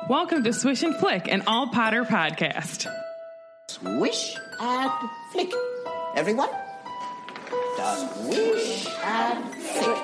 Welcome to Swish and Flick, an all Potter podcast. Swish and flick. Everyone? Swish and flick.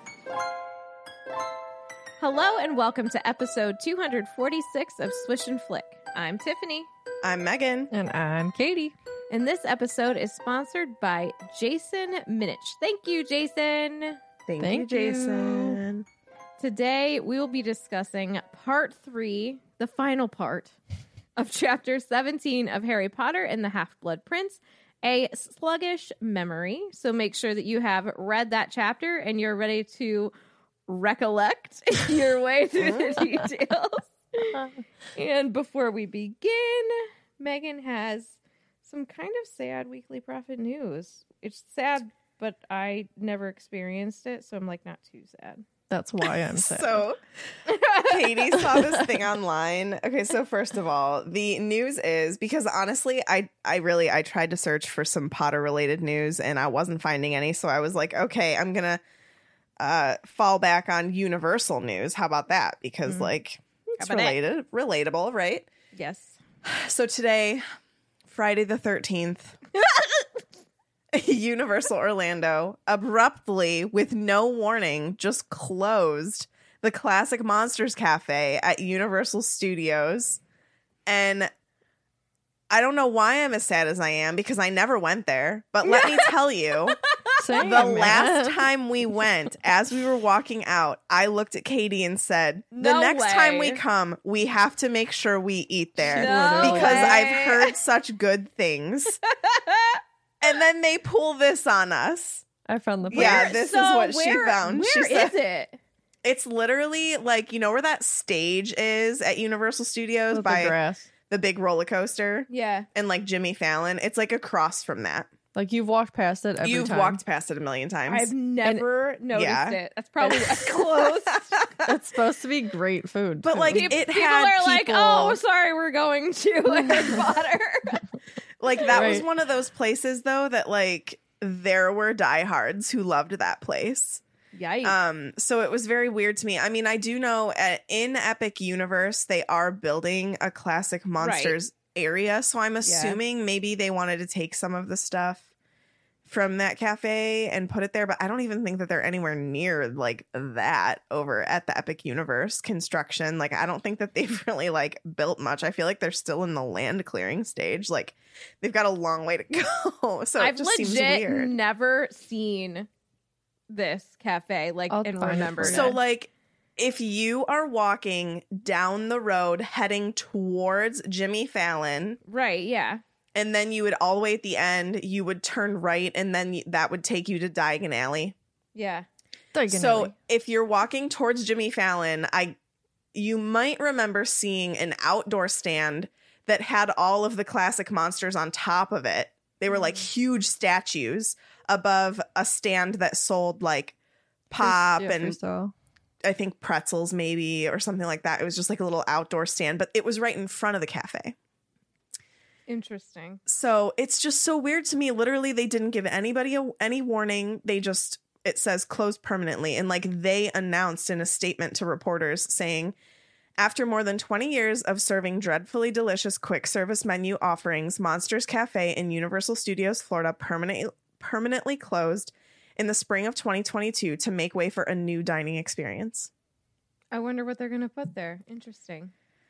Hello and welcome to episode 246 of Swish and Flick. I'm Tiffany. I'm Megan. And I'm Katie. And this episode is sponsored by Jason Minich. Thank you, Jason. Thank you, Jason. Today we will be discussing part 3, the final part of chapter 17 of Harry Potter and the Half-Blood Prince, A Sluggish Memory. So make sure that you have read that chapter and you're ready to recollect your way through the details. And before we begin, Megan has some kind of sad Weekly Prophet news. It's sad, but I never experienced it, so I'm like not too sad. That's why I'm sad. So, Katie saw this thing online. Okay, so first of all, the news is, because honestly, I tried to search for some Potter-related news, and I wasn't finding any, so I was like, okay, I'm gonna fall back on Universal news. How about that? Because, it's relatable, right? Yes. So today, Friday the 13th, Universal Orlando abruptly, with no warning, just closed the Classic Monsters Cafe at Universal Studios. And I don't know why I'm as sad as I am, because I never went there. But let me tell you, last time we went, as we were walking out, I looked at Katie and said, the next time we come, we have to make sure we eat there. Because I've heard such good things. And then they pull this on us. I found the place. Yeah, this is what she found. Where is it? It's literally like, you know where that stage is at Universal Studios With by the grass. the big roller coaster? Yeah. And like Jimmy Fallon. It's like across from that. Like you've walked past it every You've time. walked past it a million times. I've never noticed yeah. it. That's probably close. It's supposed to be great food. But too. like People it are had like, people, oh, sorry, we're going to Harry Potter. like that was Right. one of those places though that like there were diehards who loved that place. Yikes. So it was very weird to me. I mean, I do know in Epic Universe, they are building a Classic Monsters area. So I'm assuming maybe they wanted to take some of the stuff from that cafe and put it there. But I don't even think that they're anywhere near like that over at the Epic Universe construction. Like, I don't think that they've really like built much. I feel like they're still in the land clearing stage. Like, they've got a long way to go. So I've it just seems legit weird. never seen this cafe I'll and find it remembered for you. So, it. like, if you are walking down the road heading towards Jimmy Fallon, Right, yeah. and then you would all the way at the end, you would turn right, and then that would take you to Diagon Alley. Yeah. So, if you're walking towards Jimmy Fallon, you might remember seeing an outdoor stand that had all of the Classic Monsters on top of it. They were like huge statues above a stand that sold like pop and I think pretzels maybe or something like that. It was just like a little outdoor stand, but it was right in front of the cafe. Interesting. So it's just so weird to me. Literally, they didn't give anybody any warning. It says closed permanently. And like they announced in a statement to reporters saying, after more than 20 years of serving dreadfully delicious quick service menu offerings, Monsters Cafe in Universal Studios Florida permanently closed in the spring of 2022 to make way for a new dining experience. I wonder what they're going to put there. Interesting.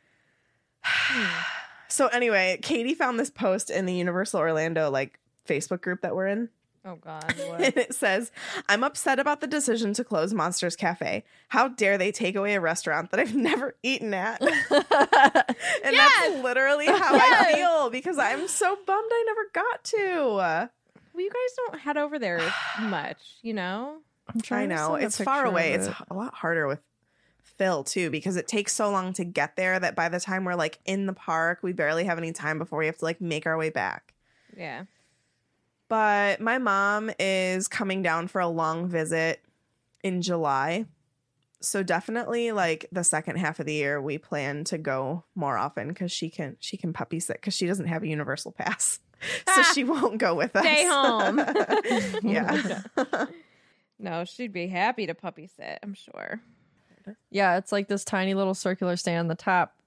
So anyway, Katie found this post in the Universal Orlando like Facebook group that we're in. Oh, God. What? And it says, I'm upset about the decision to close Monsters Cafe. How dare they take away a restaurant that I've never eaten at? And that's literally how I feel, because I'm so bummed I never got to. Well, you guys don't head over there much, you know? I know. It's far away. It's a lot harder with Phil, too, because it takes so long to get there that by the time we're like in the park, we barely have any time before we have to like make our way back. Yeah. But my mom is coming down for a long visit in July. So definitely like the second half of the year, we plan to go more often because she can puppy sit because she doesn't have a universal pass. So she won't go with us. Stay home. Yeah. No, she'd be happy to puppy sit, I'm sure. Yeah, it's like this tiny little circular stand. The top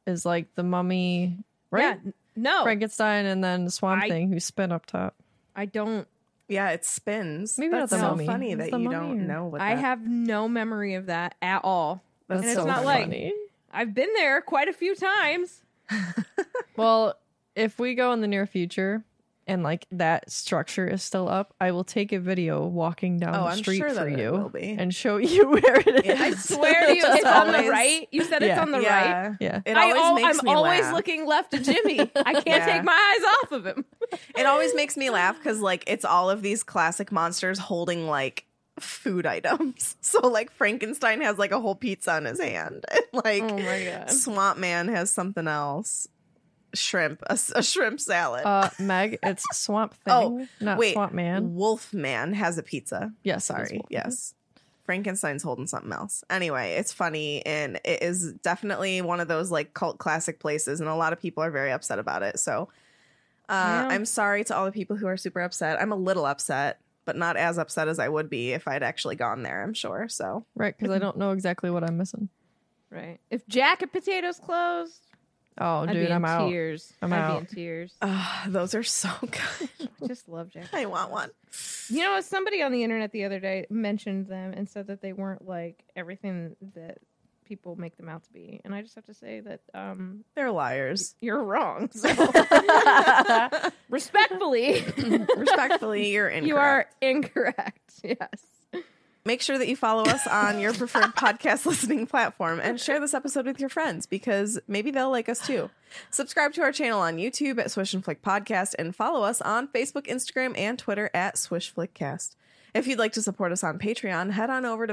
is like the mummy, right? Yeah, no, Frankenstein and then the Swamp I- Thing who spin up top. I don't. Yeah, it spins. Maybe That's not the so mummy. funny It's that the you mummy don't or- know what I that- have no memory of that at all. That's and it's so not funny. I've been there quite a few times. Well, if we go in the near future and like that structure is still up, I will take a video walking down Oh, the I'm street sure for that it will you be. and show you where it is. Yeah. I swear to you, it's on the always- right. You said it's Yeah. on the right. yeah. Yeah. It always makes I'm me always laugh. looking left at Jimmy. I can't Yeah. take my eyes off of him. It always makes me laugh because like it's all of these classic monsters holding like food items. So like Frankenstein has like a whole pizza in his hand. And, like Oh my God. Swamp Man has something else. Shrimp, a shrimp salad. Meg, it's Swamp Thing, Oh, not wait, Swamp Man. Wolf Man has a pizza. Yes, it is Sorry. Wolf Man. Yes. Frankenstein's holding something else. Anyway, it's funny and it is definitely one of those like cult classic places and a lot of people are very upset about it. So Yeah. I'm sorry to all the people who are super upset. I'm a little upset, but not as upset as I would be if I'd actually gone there, I'm sure. So Right, because I don't know exactly what I'm missing. Right. If Jack and Potatoes closed, Oh, I'd dude, be in I'm out. tears. I'm I'd out. be in tears. those are so good. I just love Jack. I want one. You know, somebody on the internet the other day mentioned them and said that they weren't like everything that people make them out to be. And I just have to say that They're liars. you're wrong. So respectfully, Respectfully, you're incorrect. you are incorrect. Yes. Make sure that you follow us on your preferred podcast listening platform and share this episode with your friends because maybe they'll like us too. Subscribe to our channel on YouTube at Swish and Flick Podcast and follow us on Facebook, Instagram, and Twitter at Swish Flickcast. If you'd like to support us on Patreon, head on over to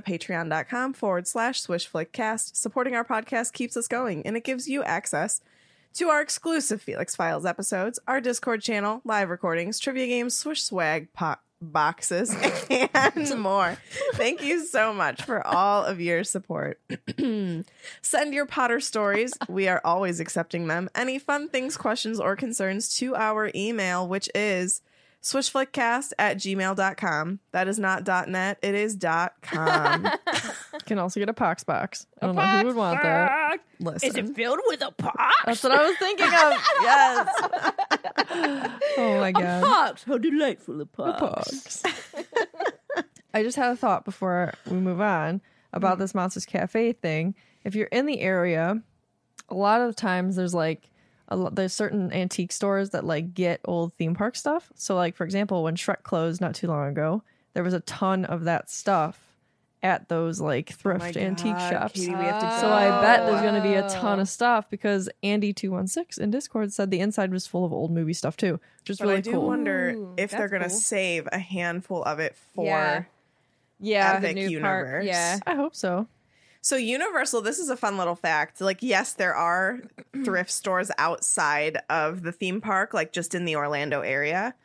patreon.com/SwishFlickCast. Supporting our podcast keeps us going and it gives you access to our exclusive Felix Files episodes, our Discord channel, live recordings, trivia games, Swish swag boxes, and more. Thank you so much for all of your support. Send your Potter stories. We are always accepting them. Any fun things, questions, or concerns to our email, which is swishflickcast@gmail.com. That is not .net. It is .com. You can also get a Pox box. I don't know who would want that. Listen. Is it filled with a pox? That's what I was thinking of. Yes. Oh my god. Pox. How delightful a Pox. I just had a thought before we move on about this Monsters Cafe thing. If you're in the area, a lot of the times there's like there's certain antique stores that like get old theme park stuff. So like for example, when Shrek closed not too long ago, there was a ton of that stuff at those like thrift antique shops. Katie, we have to So I bet there's going to be a ton of stuff because Andy216 in Discord said the inside was full of old movie stuff too, which is But really I do cool. wonder Ooh, if they're that's going to cool. save a handful of it for Yeah. Yeah, Epic new Universe. park, yeah. I hope so. So Universal, this is a fun little fact. Like, yes, there are thrift stores outside of the theme park, like just in the Orlando area,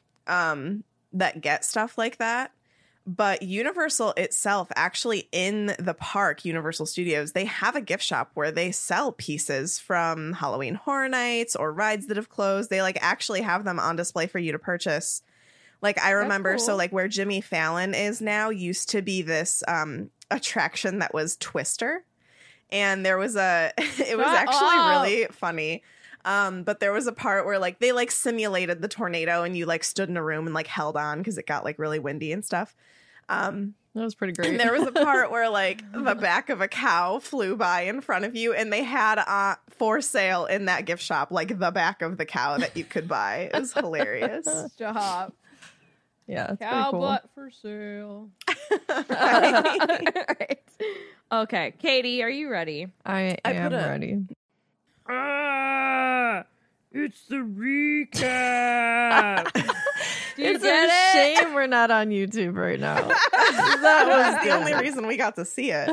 that get stuff like that. But Universal itself, actually in the park, Universal Studios, they have a gift shop where they sell pieces from Halloween Horror Nights or rides that have closed. They like actually have them on display for you to purchase. Like I remember, cool. so like where Jimmy Fallon is now used to be this attraction that was Twister. And there was it was actually really funny. But there was a part where like they like simulated the tornado and you like stood in a room and like held on because it got like really windy and stuff. That was pretty great. And there was a part where like the back of a cow flew by in front of you and they had for sale in that gift shop like the back of the cow that you could buy. It was hilarious. Stop. Yeah, it's Cow pretty cool. butt for sale. Right. Okay, Katie, are you ready? I am put a- ready. It's the recap. Do you It's get a it? shame we're not on YouTube right now. That was the only reason we got to see it.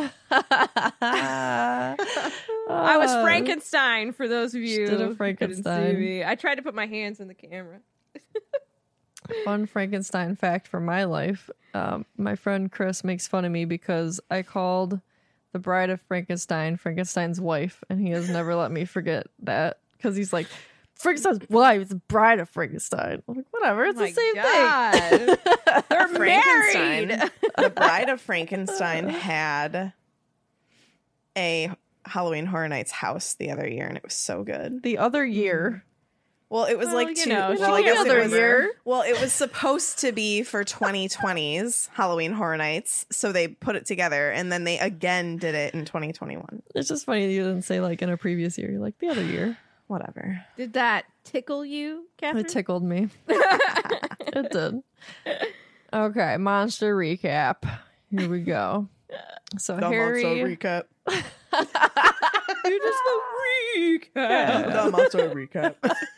I was Frankenstein for those of you did a who couldn't Frankenstein. see me. I tried to put my hands in the camera. Fun Frankenstein fact for my life. My friend Chris makes fun of me because I called the bride of Frankenstein Frankenstein's wife, and he has never let me forget that because he's like, Frankenstein's wife is the bride of Frankenstein. I'm like, whatever, it's the same thing. They're Frankenstein, married. the Bride of Frankenstein had a Halloween Horror Nights house the other year, and it was so good. The other year. Well, it was Well, like you two. know, Well, I she guess gets it was. over. Well, it was supposed to be for 2020's Halloween Horror Nights, so they put it together, and then they again did it in 2021. It's just funny that you didn't say like in a previous year. You're like the other year. Whatever. Did that tickle you, Catherine? It tickled me. It did. Okay, monster recap. Here we go. So Harry, recap. You just the recap. The monster recap.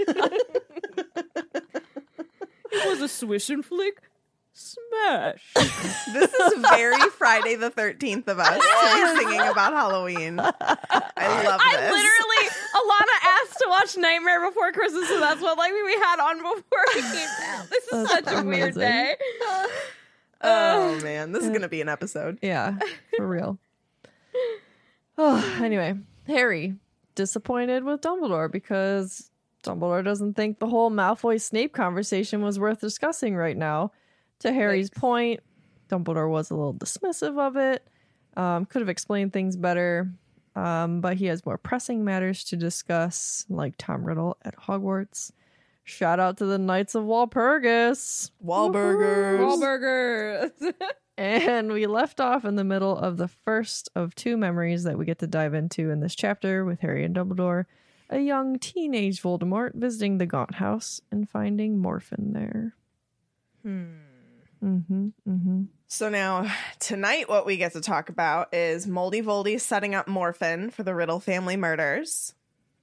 It was a swish and flick smash. This is very Friday the 13th of us to be singing about Halloween. I love this. I literally, Alana asked to watch Nightmare Before Christmas, so that's what like we had on before we came down. This is That's such a weird amazing. day. Oh man, this is gonna be an episode. yeah, for real. Oh, anyway, Harry disappointed with Dumbledore because Dumbledore doesn't think the whole Malfoy-Snape conversation was worth discussing right now. To Harry's point, Dumbledore was a little dismissive of it. Could have explained things better, but he has more pressing matters to discuss, like Tom Riddle at Hogwarts. Shout out to the Knights of Walpurgis. Wahlburgers. Wahlburgers. And we left off in the middle of the first of two memories that we get to dive into in this chapter with Harry and Dumbledore. A young teenage Voldemort visiting the Gaunt House and finding Morphin there. So now, tonight, what we get to talk about is Moldy Voldy setting up Morphin for the Riddle family murders.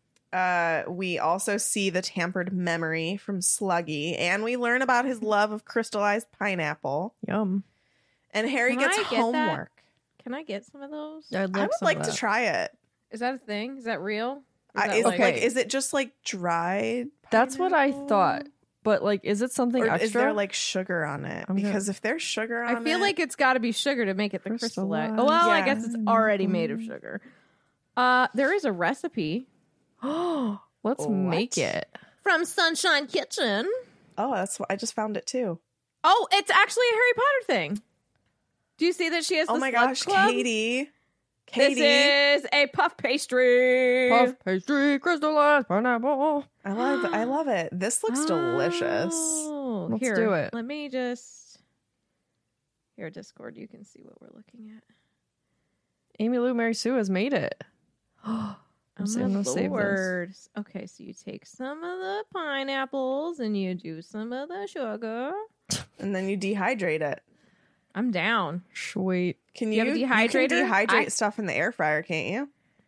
We also see the tampered memory from Sluggy, and we learn about his love of crystallized pineapple. Yum. And Harry Can gets I get that? homework. Can I get some of those? I'd I would some like of to that. try it. Is that a thing? Is that real? Or Is, that okay. is it just like dried? That's what I pineapple? thought. But like, is it something Or extra? is there like sugar on it? I'm gonna- Because if there's sugar on it, I feel like it's got to be sugar to make it the crystallized. Crystallized. Well, I Yeah. guess it's already made of sugar. There is a recipe Let's make it. from Sunshine Kitchen. Oh, that's what I just found it too. Oh, it's actually a Harry Potter thing. Do you see that she has the Oh my Slug gosh, Club? Katie. This is a puff pastry. Puff pastry, crystallized pineapple. I love it. This looks delicious. Oh, Let's here, do it. Let me just... Here, Discord, you can see what we're looking at. Amy Lou Mary Sue has made it. I'm gonna save this. Lord. Okay, so you take some of the pineapples and you do some of the sugar. And then you dehydrate it. I'm down. Sweet. Can You you, have a you dehydrator? can dehydrate I- stuff in the air fryer, can't you?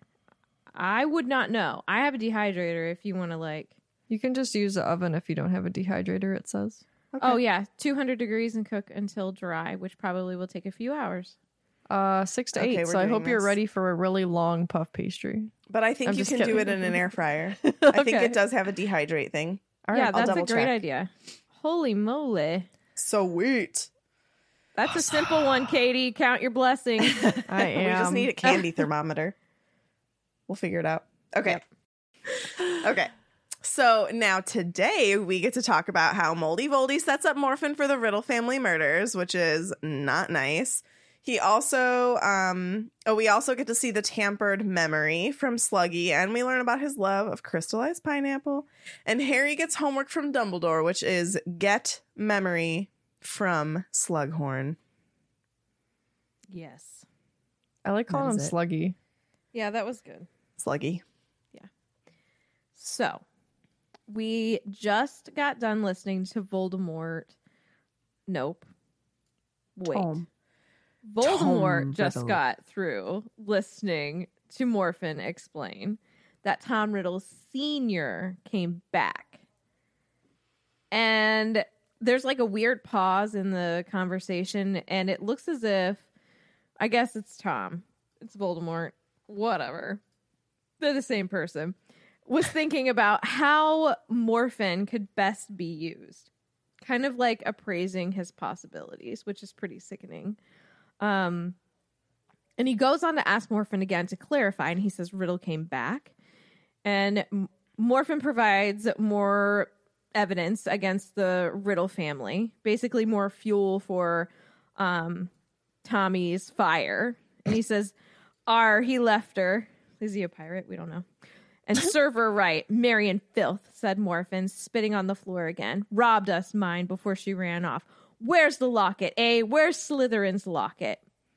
I would not know. I have a dehydrator if you want to like... You can just use the oven if you don't have a dehydrator, it says. Oh, yeah. 200 degrees and cook until dry, which probably will take a few hours. 6 to Okay, 8. we're So I doing hope you're this. ready for a really long puff pastry. But I think I'm you just can do kidding. it in an air fryer. I think Okay. it does have a dehydrate thing. All yeah, right, that's a double great check. idea. Holy moly. Sweet. That's a simple one, Katie. Count your blessings. I am. We just need a candy thermometer. We'll figure it out. Okay. Okay. So now today we get to talk about how Moldy Voldy sets up Morphin for the Riddle family murders, which is not nice. He also, we also get to see the tampered memory from Sluggy, and we learn about his love of crystallized pineapple. And Harry gets homework from Dumbledore, which is get memory from Slughorn. Yes. I like calling him That is it. Sluggy. Yeah, that was good. Sluggy. So, we just got done listening to Voldemort. Nope. Wait. Tom. Voldemort Tom just Riddle. got through listening to Morphin explain that Tom Riddle Sr. came back. And there's like a weird pause in the conversation, and it looks as if, I guess it's Tom. It's Voldemort. Whatever. They're the same person. Was thinking about how Morphin could best be used. Kind of like appraising his possibilities, which is pretty sickening. And he goes on to ask Morphin again to clarify, and he says Riddle came back. And Morphin provides more evidence against the Riddle family, basically more fuel for Tommy's fire. And he says, he left her. Is he a pirate? We don't know. And serve her right. Marion filth, said Morphin, spitting on the floor again. Robbed us mine before she ran off. Where's the locket, eh? Where's Slytherin's locket?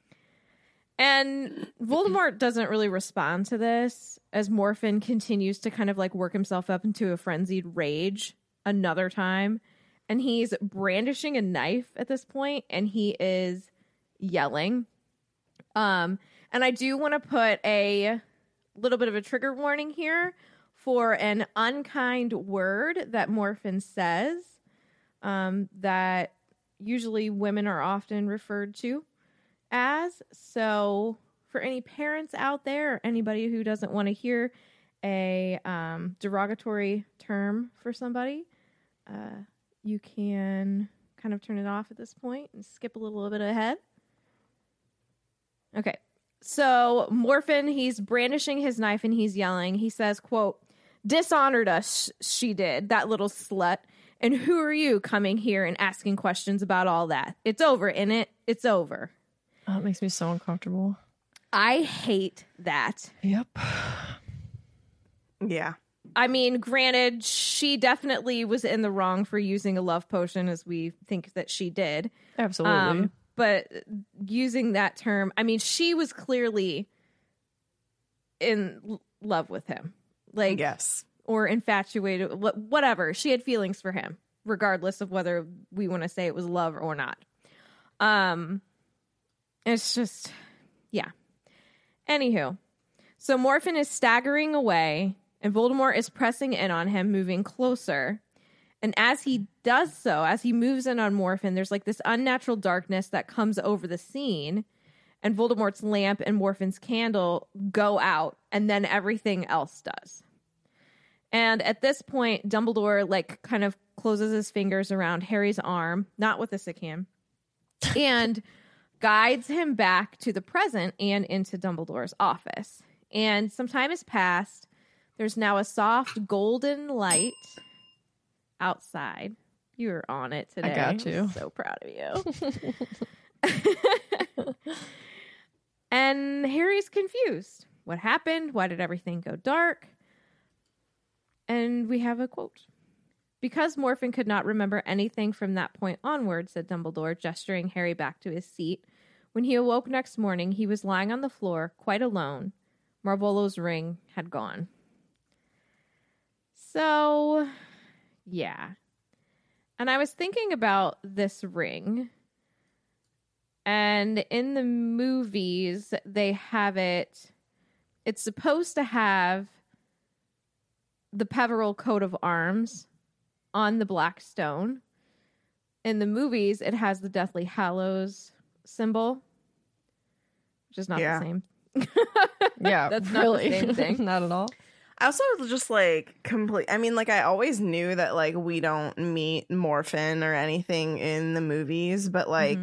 And Voldemort doesn't really respond to this as Morphin continues to kind of like work himself up into a frenzied rage another time. And he's brandishing a knife at this point, and he is yelling. And I do want to put a little bit of a trigger warning here for an unkind word that Morphin says that usually women are often referred to as. So for any parents out there, anybody who doesn't want to hear a derogatory term for somebody, you can kind of turn it off at this point and skip a little bit ahead. Okay. So Morphin, he's brandishing his knife and he's yelling. He says, quote, dishonored us, she did, that little slut. And who are you coming here and asking questions about all that? It's over, innit? It's over. Oh, it makes me so uncomfortable. I hate that. Yep. Yeah. I mean, granted, she definitely was in the wrong for using a love potion, as we think that she did. Absolutely. But using that term, I mean, she was clearly in love with him. Like, Yes. or infatuated, whatever. She had feelings for him, regardless of whether we want to say it was love or not. It's just, yeah. Anywho, so Morphin is staggering away, and Voldemort is pressing in on him, moving closer. And as he does so, as he moves in on Morphin, there's like this unnatural darkness that comes over the scene, and Voldemort's lamp and Morphin's candle go out, and then everything else does. And at this point, Dumbledore like kind of closes his fingers around Harry's arm, not with a sick hand, and guides him back to the present and into Dumbledore's office. And some time has passed. There's now a soft golden light outside. You were on it today. I got you. I'm so proud of you. And Harry's confused. What happened? Why did everything go dark? And we have a quote. Because Morphin could not remember anything from that point onward, said Dumbledore, gesturing Harry back to his seat. When he awoke next morning, he was lying on the floor, quite alone. Marvolo's ring had gone. So, yeah. And I was thinking about this ring. And in the movies, they have it. It's supposed to have the Peveril coat of arms on the black stone. In the movies, it has the Deathly Hallows symbol, which is not the same. Yeah, That's not really. the same thing. Not at all. I also just like I mean, like I always knew that like we don't meet Morphin or anything in the movies, but like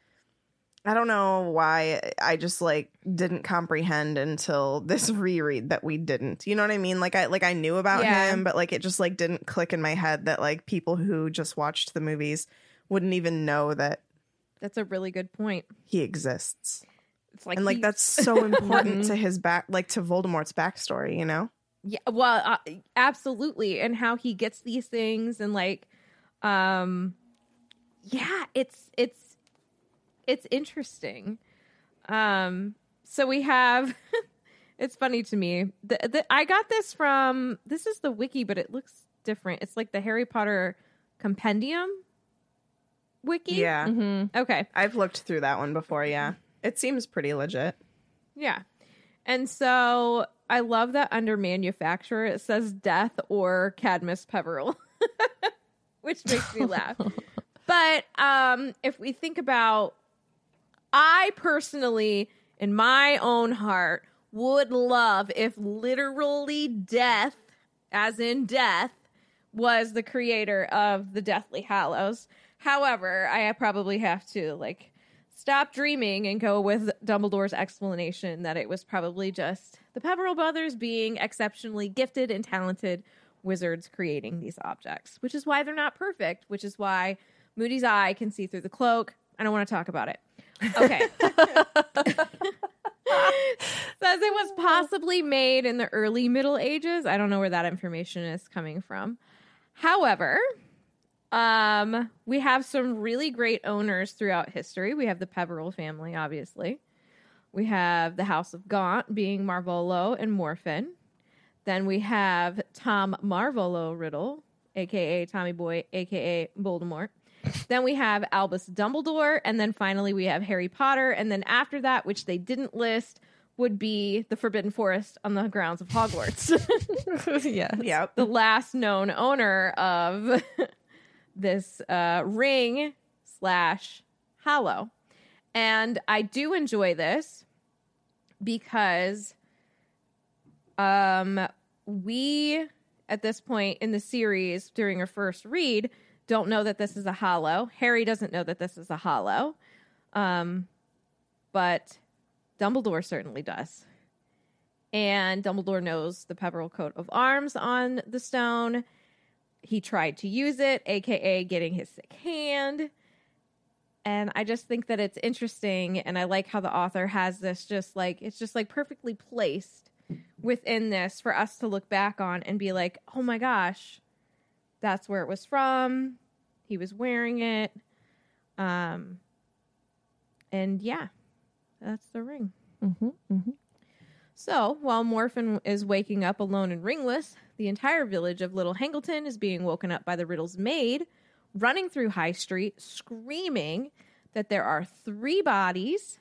I don't know why I just like didn't comprehend until this reread that we didn't. You know what I mean? Like I knew about him, but like it just like didn't click in my head that like people who just watched the movies wouldn't even know that That's a really good point. he exists. It's like And like he- that's so important to his to Voldemort's backstory, you know? Yeah, well, absolutely, and how he gets these things, and like, yeah, it's interesting. So we have, it's funny to me. I got this from, this is the wiki, but it looks different. It's like the Harry Potter compendium wiki. Yeah. Okay. I've looked through that one before, yeah. It seems pretty legit. Yeah. And so I love that under manufacturer it says death or Cadmus Peveril, which makes me laugh. But if we think about, I personally, in my own heart, would love if literally death, as in death, was the creator of the Deathly Hallows. However, I probably have to like stop dreaming and go with Dumbledore's explanation that it was probably just the Peveril brothers being exceptionally gifted and talented wizards creating these objects, which is why they're not perfect, which is why Moody's eye can see through the cloak. I don't want to talk about it. Okay. Says it was possibly made in the early Middle Ages. I don't know where that information is coming from. However, we have some really great owners throughout history. We have the Peveril family, obviously. We have the House of Gaunt being Marvolo and Morfin. Then we have Tom Marvolo Riddle, a.k.a. Tommy Boy, a.k.a. Voldemort. Then we have Albus Dumbledore. And then finally we have Harry Potter. And then after that, which they didn't list, would be the Forbidden Forest on the grounds of Hogwarts. Yes. Yep. The last known owner of this ring / Hallow. And I do enjoy this because we, at this point in the series, during our first read, don't know that this is a Hallow. Harry doesn't know that this is a Hallow. But Dumbledore certainly does. And Dumbledore knows the Peveril coat of arms on the stone. He tried to use it, a.k.a. getting his sick hand. And I just think that it's interesting, and I like how the author has this it's just like perfectly placed within this for us to look back on and be like, oh my gosh, that's where it was from. He was wearing it. And yeah, that's the ring. Mm-hmm, mm-hmm. So, while Morfin is waking up alone and ringless, the entire village of Little Hangleton is being woken up by the Riddle's maid, running through High Street, screaming that there are 3 bodies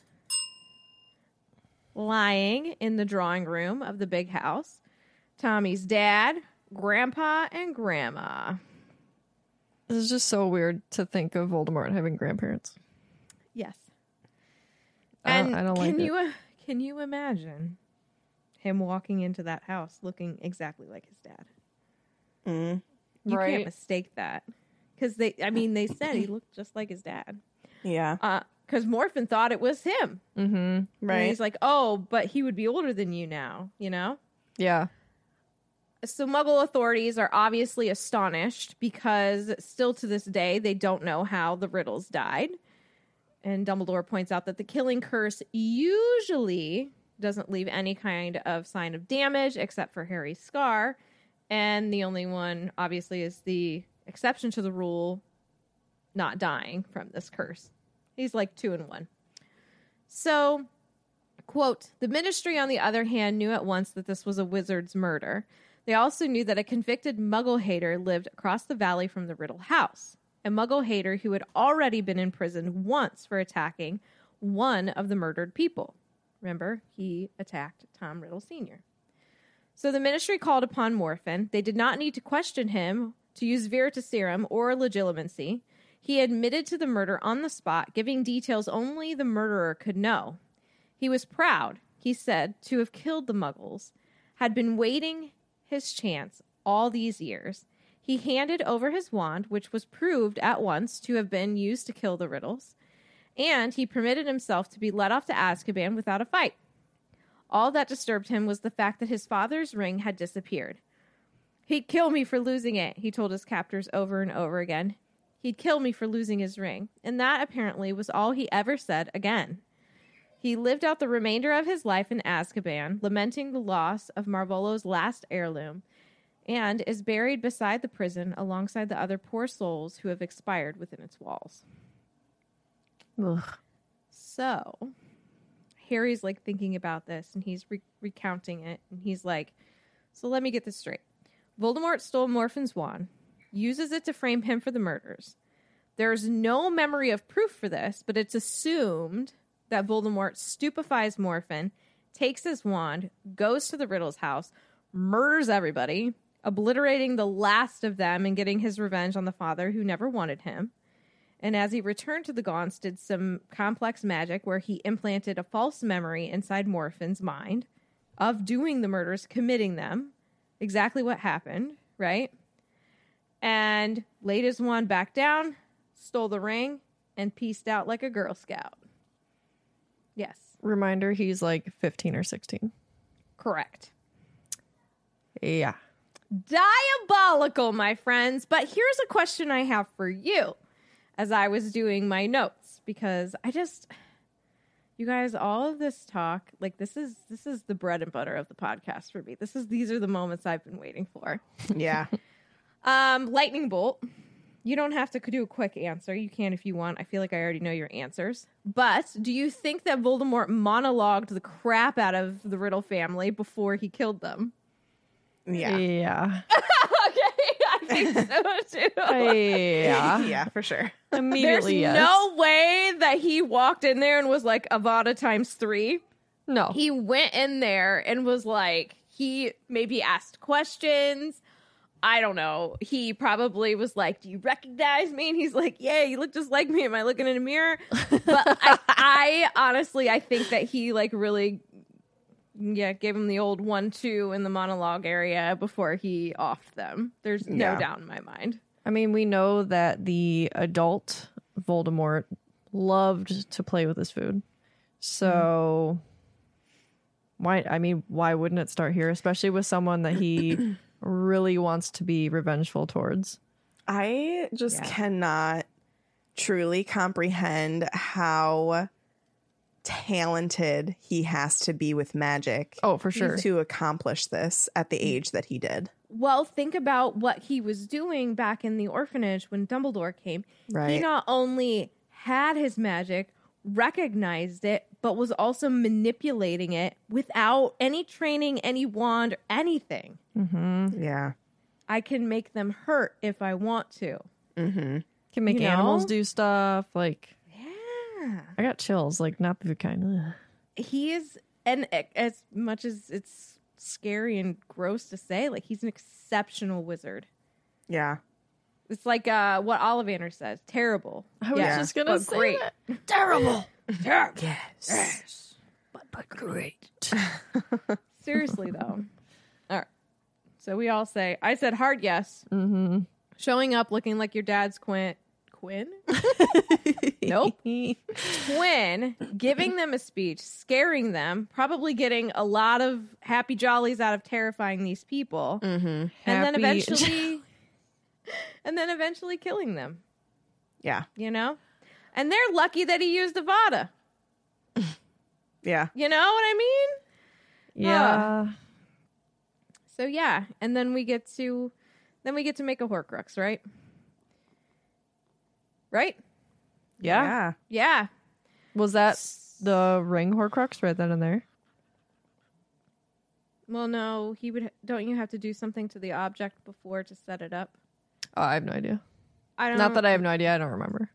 lying in the drawing room of the big house. Tommy's dad, Grandpa, and Grandma. This is just so weird to think of Voldemort having grandparents. Yes. I don't like it. Can you imagine him walking into that house looking exactly like his dad? You Right. can't mistake that. Because they said he looked just like his dad. Yeah. Because Morfin thought it was him. Mm-hmm. Right. And he's like, oh, but he would be older than you now, you know? Yeah. So Muggle authorities are obviously astonished because still to this day, they don't know how the Riddles died. And Dumbledore points out that the killing curse usually doesn't leave any kind of sign of damage except for Harry's scar. And the only one, obviously, is the exception to the rule, not dying from this curse. He's like 2 in 1. So, quote, the Ministry, on the other hand, knew at once that this was a wizard's murder. They also knew that a convicted Muggle hater lived across the valley from the Riddle house. A Muggle hater who had already been imprisoned once for attacking one of the murdered people. Remember, he attacked Tom Riddle Sr. So the Ministry called upon Morfin. They did not need to question him to use Veritaserum or legitimacy. He admitted to the murder on the spot, giving details only the murderer could know. He was proud, he said, to have killed the Muggles, had been waiting his chance all these years. He handed over his wand, which was proved at once to have been used to kill the Riddles, and he permitted himself to be led off to Azkaban without a fight. All that disturbed him was the fact that his father's ring had disappeared. He'd kill me for losing it, he told his captors over and over again. He'd kill me for losing his ring, and that apparently was all he ever said again. He lived out the remainder of his life in Azkaban, lamenting the loss of Marvolo's last heirloom, and is buried beside the prison alongside the other poor souls who have expired within its walls. Ugh. So, Harry's like thinking about this, and he's recounting it, and he's like, so let me get this straight. Voldemort stole Morfin's wand, uses it to frame him for the murders. There's no memory of proof for this, but it's assumed that Voldemort stupefies Morfin, takes his wand, goes to the Riddle's house, murders everybody, obliterating the last of them and getting his revenge on the father who never wanted him. And as he returned to the Gaunts, did some complex magic where he implanted a false memory inside Morfin's mind of doing the murders, committing them, exactly what happened, right? And laid his wand back down, stole the ring, and pieced out like a Girl Scout. Yes. Reminder, he's like 15 or 16. Correct. Yeah. Diabolical, my friends. But here's a question I have for you as I was doing my notes, because You guys, all of this talk, like this is the bread and butter of the podcast for me. These are the moments I've been waiting for. Yeah. Lightning bolt. You don't have to do a quick answer. You can if you want. I feel like I already know your answers. But do you think that Voldemort monologued the crap out of the Riddle family before he killed them? Yeah. Yeah. Okay, I think so too. Yeah. Yeah, for sure. Immediately, There's yes. no way that he walked in there and was like Avada times 3. No. He went in there and was like, he maybe asked questions. I don't know. He probably was like, "Do you recognize me?" And he's like, "Yeah, you look just like me. Am I looking in a mirror?" But I honestly, I think that he like really, gave him the old 1-2 in the monologue area before he offed them. There's no Yeah. doubt in my mind. I mean, we know that the adult Voldemort loved to play with his food. So why wouldn't it start here, especially with someone that he really wants to be revengeful towards? I just Yeah. cannot truly comprehend how talented he has to be with magic Oh, for sure. to accomplish this at the age that he did. Well, think about what he was doing back in the orphanage when Dumbledore came. He Right. not only had his magic, recognized it, but was also manipulating it without any training, any wand, or anything. Yeah. I can make them hurt if I want to. Can make You know? animals do stuff. Like, Yeah. I got chills. Like, not the good kind. Ugh. He is, and as much as it's scary and gross to say, like, he's an exceptional wizard. Yeah. It's like what Ollivander says. Terrible. I was just gonna but say great. that. Terrible. Terrible. Yes. But great. Seriously, though. All right. So we all say, I said hard yes. Mm-hmm. Showing up looking like your dad's Quinn? Nope. Twin, giving them a speech, scaring them, probably getting a lot of happy jollies out of terrifying these people. Mm-hmm. And then Happy- eventually killing them, Yeah. you know? And they're lucky that he used Avada. Yeah. You know what I mean? Yeah. So yeah, and then we get to make a Horcrux, right? Right? Yeah. Yeah. Was that the ring Horcrux right then and there? Well, no, he would. Don't you have to do something to the object before to set it up? Oh, I have no idea. I don't. Not that I have no idea. I don't remember.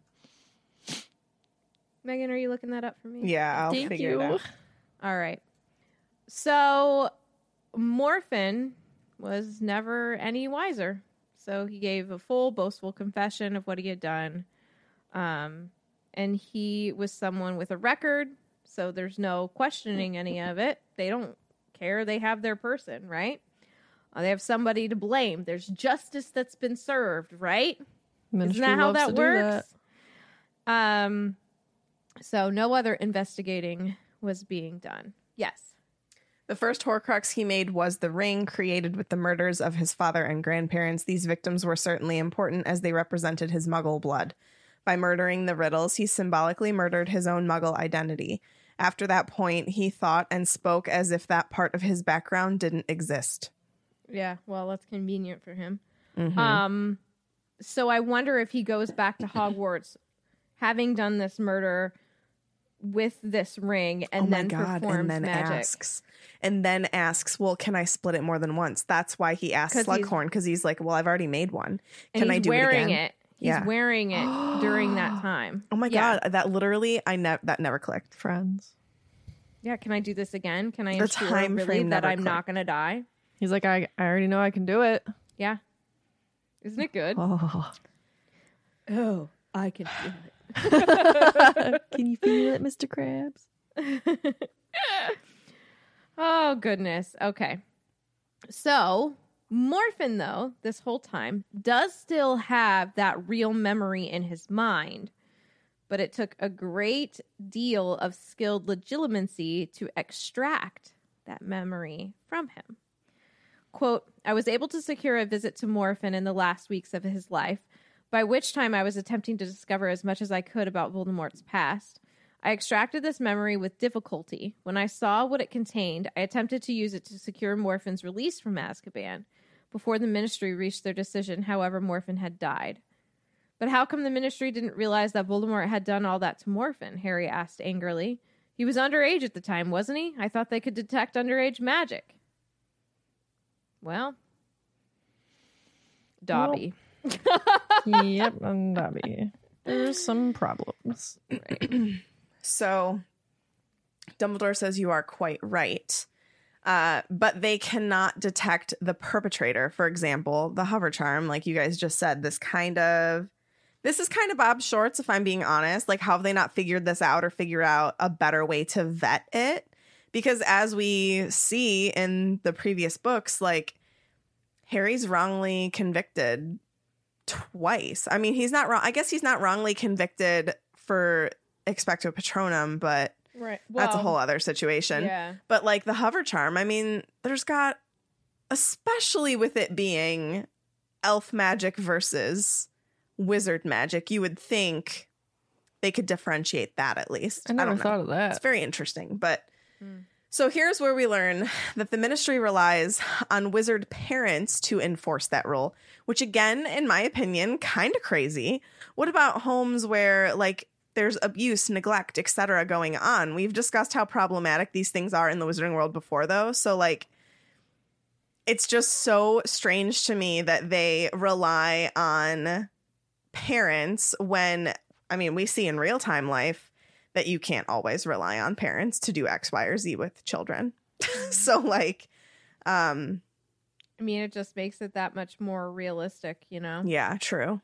Megan, are you looking that up for me? Yeah. I'll Thank figure you. it out. All right. So, Morphin was never any wiser. So he gave a full, boastful confession of what he had done. And he was someone with a record, so there's no questioning any of it. They don't care. They have their person, right? They have somebody to blame. There's justice that's been served, right? Ministry Isn't that how loves that to do works? that. So no other investigating was being done. Yes. The first Horcrux he made was the ring created with the murders of his father and grandparents. These victims were certainly important as they represented his Muggle blood. By murdering the Riddles, he symbolically murdered his own Muggle identity. After that point, he thought and spoke as if that part of his background didn't exist. Yeah, well, that's convenient for him. Mm-hmm. So I wonder if he goes back to Hogwarts, having done this murder with this ring, and then performs magic. asks, well, can I split it more than once? That's why he asked 'Cause he's- Slughorn, because he's like, well, I've already made one. And Can I he's do it wearing again? He's Yeah. wearing it during that time. Oh my Yeah. god, that literally, that never clicked. Friends. Yeah, can I do this again? Can I The ensure time really frame that never I'm not going to die? He's like, I already know I can do it. Yeah. Isn't it good? Oh. Oh, I can feel it. Can you feel it, Mr. Krabs? Oh, goodness. Okay. So, Morphin, though, this whole time, does still have that real memory in his mind, but it took a great deal of skilled legitimacy to extract that memory from him. Quote, I was able to secure a visit to Morphin in the last weeks of his life, by which time I was attempting to discover as much as I could about Voldemort's past. I extracted this memory with difficulty. When I saw what it contained, I attempted to use it to secure Morphin's release from Azkaban. Before the Ministry reached their decision, however, Morphin had died. But how come the Ministry didn't realize that Voldemort had done all that to Morphin? Harry asked angrily. He was underage at the time, wasn't he? I thought they could detect underage magic. Well, Dobby. Yep, and Dobby. There's some problems. Right. So Dumbledore says you are quite right. But they cannot detect the perpetrator. For example, the hover charm, like you guys just said, this is kind of Bob Shorts, if I'm being honest. Like, how have they not figured this out or figure out a better way to vet it? Because as we see in the previous books, like, Harry's wrongly convicted twice. I mean, he's not wrong. I guess he's not wrongly convicted for Expecto Patronum, but Right. that's a whole other situation. Yeah. But like the hover charm, I mean, there's got, especially with it being elf magic versus wizard magic, you would think they could differentiate that at least. I never don't know. thought of that. It's very interesting. But so here's where we learn that the Ministry relies on wizard parents to enforce that rule, which again, in my opinion, kind of crazy. What about homes where like there's abuse, neglect, etc. going on? We've discussed how problematic these things are in the wizarding world before, though. So like, it's just so strange to me that they rely on parents when, I mean, we see in real time life that you can't always rely on parents to do X, Y, or Z with children. So like, I mean, it just makes it that much more realistic, you know? yeah, true.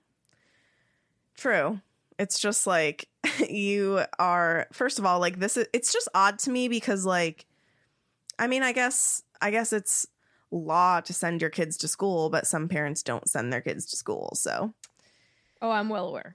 It's just like you are, first of all, like it's just odd to me because like, I mean, I guess it's law to send your kids to school, but some parents don't send their kids to school. So, Oh, I'm well aware.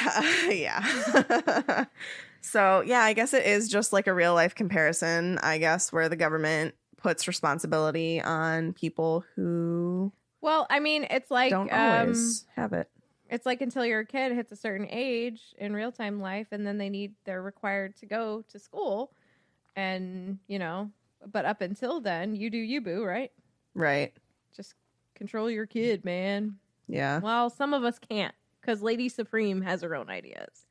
yeah. So, yeah, I guess it is just like a real life comparison, I guess, where the government puts responsibility on people who Well, I mean, it's like don't always have it. it's like until your kid hits a certain age in real time life, and then they're required to go to school, and you know, but up until then, you do you, boo, right? Right. Just control your kid, man. Yeah. Well, some of us can't because Lady Supreme has her own ideas.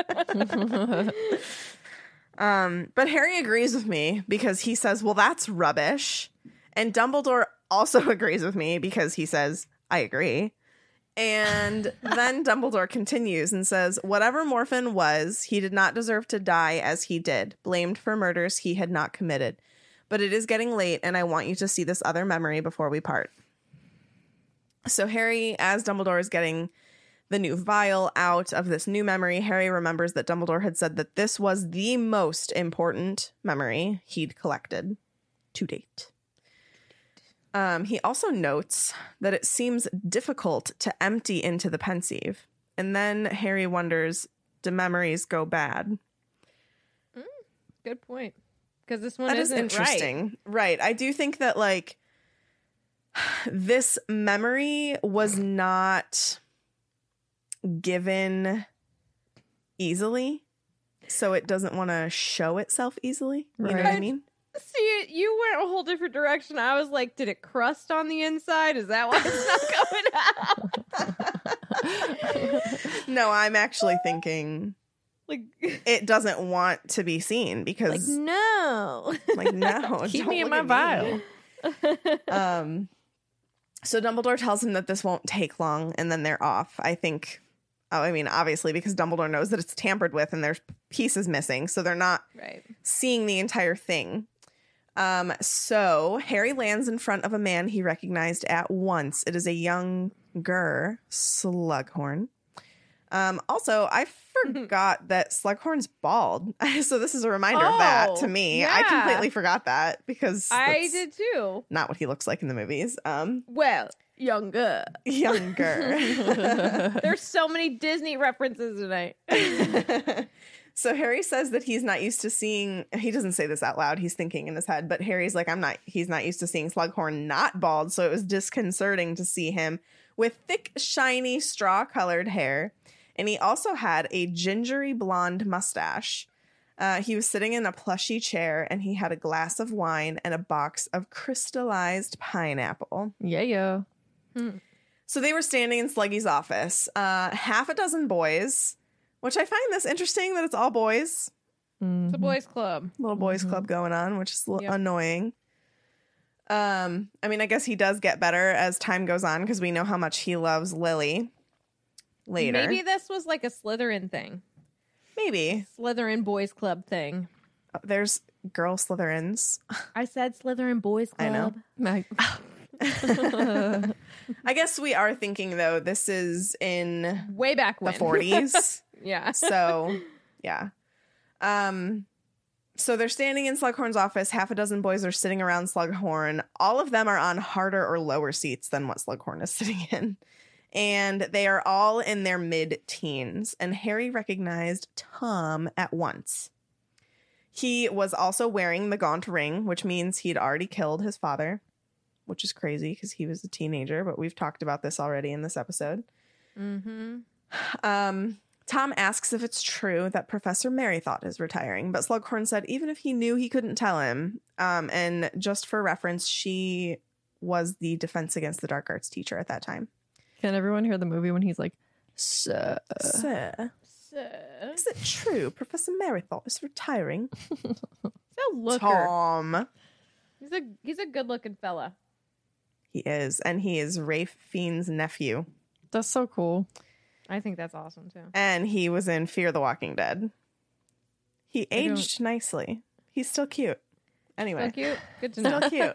But Harry agrees with me because he says, well, that's rubbish. And Dumbledore also agrees with me because he says, I agree. And then Dumbledore continues and says, whatever Morphin was, he did not deserve to die as he did, blamed for murders he had not committed. But it is getting late, and I want you to see this other memory before we part. So Harry, as Dumbledore is getting the new vial out of this new memory, Harry remembers that Dumbledore had said that this was the most important memory he'd collected to date. He also notes that it seems difficult to empty into the pensieve. And then Harry wonders, do memories go bad? Good point. Because this one That is isn't interesting. Right. I do think that, like, this memory was not given easily, so it doesn't want to show itself easily. You know what I mean? See, you went a whole different direction. I was like, did it crust on the inside? Is that why it's not coming out? No, I'm actually thinking Like, it doesn't want to be seen because, no. no, Keep don't me in look my at vial. So Dumbledore tells him that this won't take long, and then they're off. I think, I mean, obviously, because Dumbledore knows that it's tampered with and there's pieces missing, so they're not Right. seeing the entire thing. So Harry lands in front of a man he recognized at once. It is a younger Slughorn. Also, I forgot that Slughorn's bald. So this is a reminder of that to me. I yeah. completely forgot that because I that's did too. not what he looks like in the movies. Well, younger. Younger. There's so many Disney references tonight. So Harry says that he's not used to seeing, he doesn't say this out loud, he's thinking in his head, but Harry's like, he's not used to seeing Slughorn not bald, so it was disconcerting to see him with thick, shiny, straw-colored hair. And he also had a gingery blonde mustache. He was sitting in a plushy chair, and he had a glass of wine and a box of crystallized pineapple. Yeah. So they were standing in Sluggy's office. Half a dozen boys, which I find this interesting that it's all boys. It's a boys' club. Little boys club going on, which is Yep. annoying. I mean, I guess he does get better as time goes on because we know how much he loves Lily later. Maybe this was like a Slytherin thing. Maybe. Slytherin boys' club thing. There's girl Slytherins. I said Slytherin boys' I club. know. I guess we are thinking, though, this is in Way back the when. 40s. Yeah. So, yeah. So they're standing in Slughorn's office. Half a dozen boys are sitting around Slughorn. All of them are on harder or lower seats than what Slughorn is sitting in. And they are all in their mid-teens. And Harry recognized Tom at once. He was also wearing the gaunt ring, which means he'd already killed his father, which is crazy because he was a teenager. But we've talked about this already in this episode. Mm-hmm. Tom asks if it's true that Professor Merrythought is retiring, but Slughorn said even if he knew, he couldn't tell him. And just for reference, she was the Defense Against the Dark Arts teacher at that time. Can everyone hear the movie when he's like, Sir? Sir, is it true Professor Merrythought is retiring? He's a looker. Tom. He's a good looking fella. He is, and he is Rafe Fiennes' nephew. That's so cool. I think that's awesome too. And he was in Fear the Walking Dead. He aged nicely. He's still cute. Anyway. So cute. Good to know. Still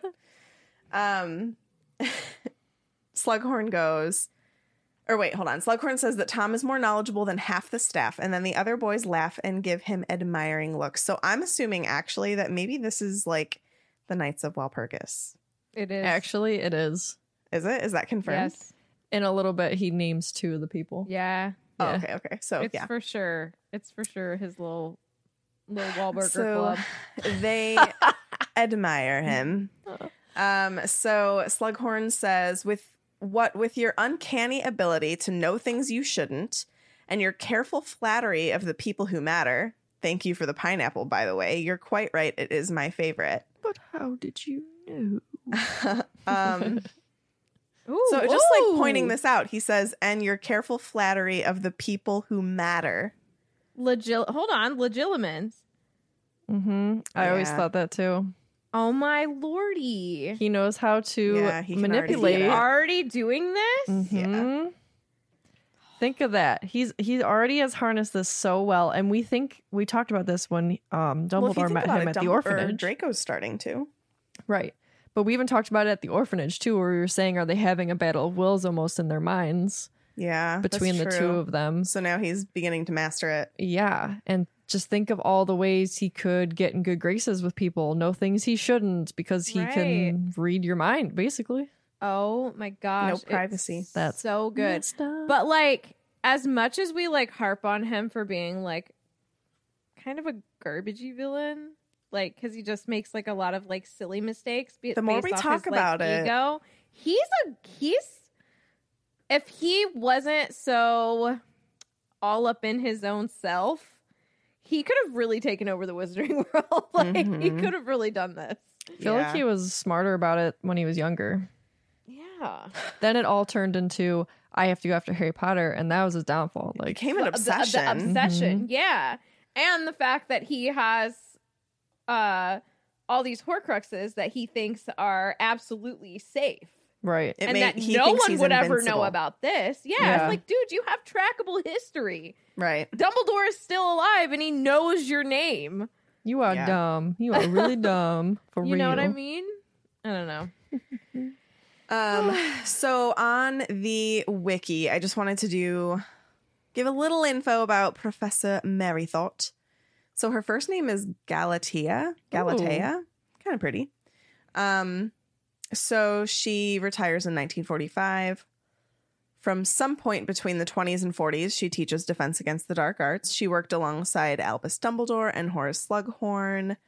cute. Slughorn goes, or wait, hold on. Slughorn says that Tom is more knowledgeable than half the staff, and then the other boys laugh and give him admiring looks. So I'm assuming actually that maybe this is like the Knights of Walpurgis. It is. Actually, it is. Is it? Is that confirmed? Yes. In a little bit, he names two of the people. Yeah. Oh, Yeah. okay. So It's yeah. for sure. It's for sure his little Wahlburger So club. they admire him. So Slughorn says, with your uncanny ability to know things you shouldn't, and your careful flattery of the people who matter. Thank you for the pineapple, by the way. You're quite right. It is my favorite. But how did you know? Ooh, So just like ooh. pointing this out, he says, and your careful flattery of the people who matter. Hold on. Legilimens. Mm-hmm. I always Yeah. thought that too. Oh my lordy. He knows how to Yeah, he can already do manipulate. that. Already doing this? Mhm. Think of that. He already has harnessed this so well, and we talked about this when Dumbledore met him at the orphanage. Draco's starting to. Right. But we even talked about it at the orphanage too, where we were saying, are they having a battle of wills almost in their minds Yeah, that's between the true. two of them? So now he's beginning to master it. Yeah. And just think of all the ways he could get in good graces with people, know things he shouldn't because he can read your mind, basically. Oh my gosh. No privacy. It's That's so good. messed up. But like, as much as we like harp on him for being like kind of a garbagey villain, like because he just makes like a lot of like silly mistakes. The more we based off talk his, like, about it- ego, he's if he wasn't so all up in his own self, he could have really taken over the Wizarding World. Like he could have really done this. I feel like he was smarter about it when he was younger. Yeah. Then it all turned into, I have to go after Harry Potter, and that was his downfall. Like, became an The obsession. obsession, yeah. And the fact that he has all these Horcruxes that he thinks are absolutely safe. right. It and made- that he no thinks one he's would ever invincible. know about this. Yeah, Yeah. it's like, dude, you have trackable history. Right. Dumbledore is still alive and he knows your name. You are Yeah. dumb. You are really dumb. For You real. know what I mean? I don't know. So on the wiki, I just wanted to give a little info about Professor Merrythought. So her first name is Galatea. Kind of pretty. So she retires in 1945. From some point between the 20s and 40s, she teaches Defense Against the Dark Arts. She worked alongside Albus Dumbledore and Horace Slughorn.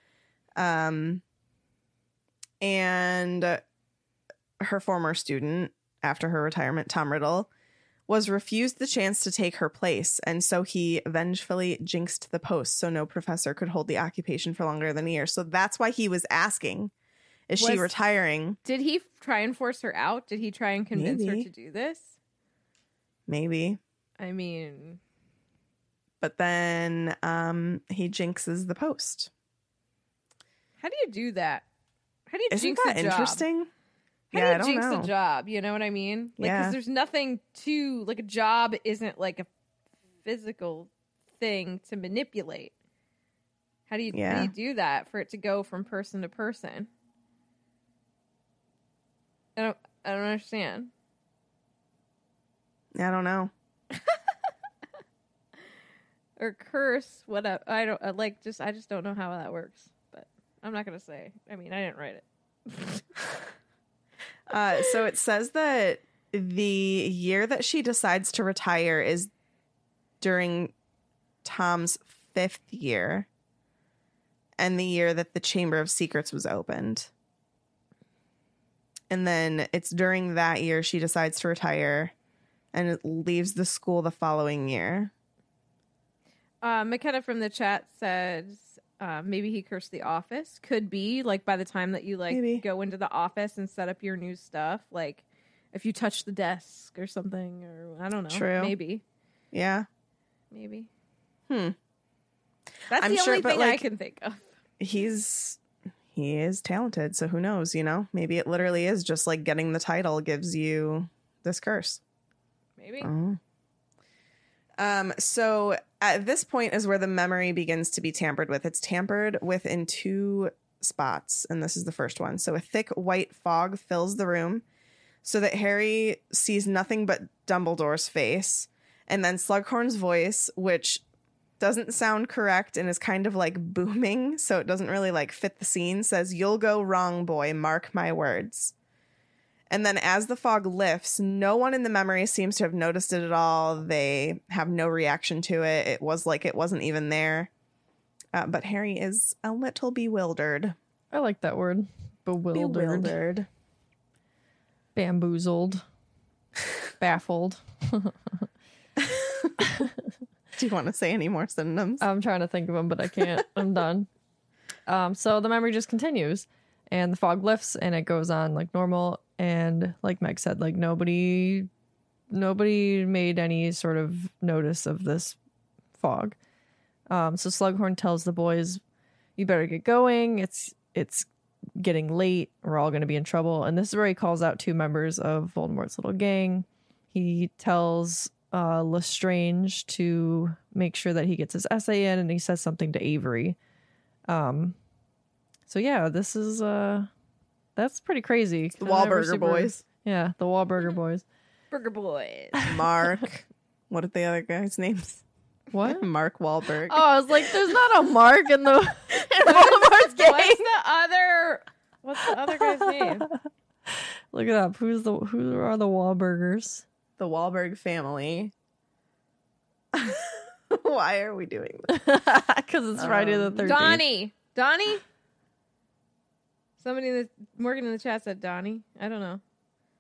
And her former student, after her retirement, Tom Riddle, was refused the chance to take her place, and so he vengefully jinxed the post so no professor could hold the occupation for longer than a year. So that's why he was asking, is she retiring? Did he try and force her out? Did he try and convince her Maybe. to do this? Maybe. I mean, But then he jinxes the post. how do you do that? How do you Isn't jinx that a job? interesting? How Yeah, I do you don't jinx know. a job? You know what I mean? Like, Yeah. because there's nothing to, like, a job isn't like a physical thing to manipulate. How do you do that for it to go from person to person? I don't understand. I don't know. Or curse, whatever. I don't I just don't know how that works. But I'm not gonna say. I mean, I didn't write it. So it says that the year that she decides to retire is during Tom's 5th year and the year that the Chamber of Secrets was opened. And then it's during that year she decides to retire and leaves the school the following year. McKenna from the chat says maybe he cursed the office. Could be, like, by the time that you Maybe. go into the office and set up your new stuff, like if you touch the desk or something, or I don't know. True. Maybe. Yeah. That's I'm the sure, only but, thing I like, can think of. He is talented, so who knows, you know? Maybe it literally is just like getting the title gives you this curse. Maybe. So at this point is where the memory begins to be tampered with. It's tampered with in 2 spots, and this is the first one. So a thick white fog fills the room so that Harry sees nothing but Dumbledore's face, and then Slughorn's voice, which doesn't sound correct and is kind of like booming, so it doesn't really like fit the scene, says, "You'll go wrong, boy, mark my words." And then as the fog lifts, no one in the memory seems to have noticed it at all. They have no reaction to it. It was like it wasn't even there. But Harry is a little bewildered. I like that word. Bewildered. Bamboozled. Baffled. Do you want to say any more synonyms? I'm trying to think of them, but I can't. I'm done. So the memory just continues, and the fog lifts, and it goes on like normal. And like Meg said, like nobody made any sort of notice of this fog. So Slughorn tells the boys, "You better get going. It's getting late. We're all going to be in trouble." And this is where he calls out 2 members of Voldemort's little gang. He tells Lestrange to make sure that he gets his essay in, and he says something to Avery. So yeah, this is that's pretty crazy. The Wahlburger boys. Yeah, the Wahlburger boys. Burger Boys. Mark. What are the other guys' names? What? Mark Wahlberg. Oh, I was like, there's not a Mark in the in Voldemort's gang. What's the other guy's name? Look it up. Who are the Wahlburgers? The Wahlberg family. Why are we doing this? Because it's Friday the 13th. Donnie? Morgan in the chat said Donnie. I don't know.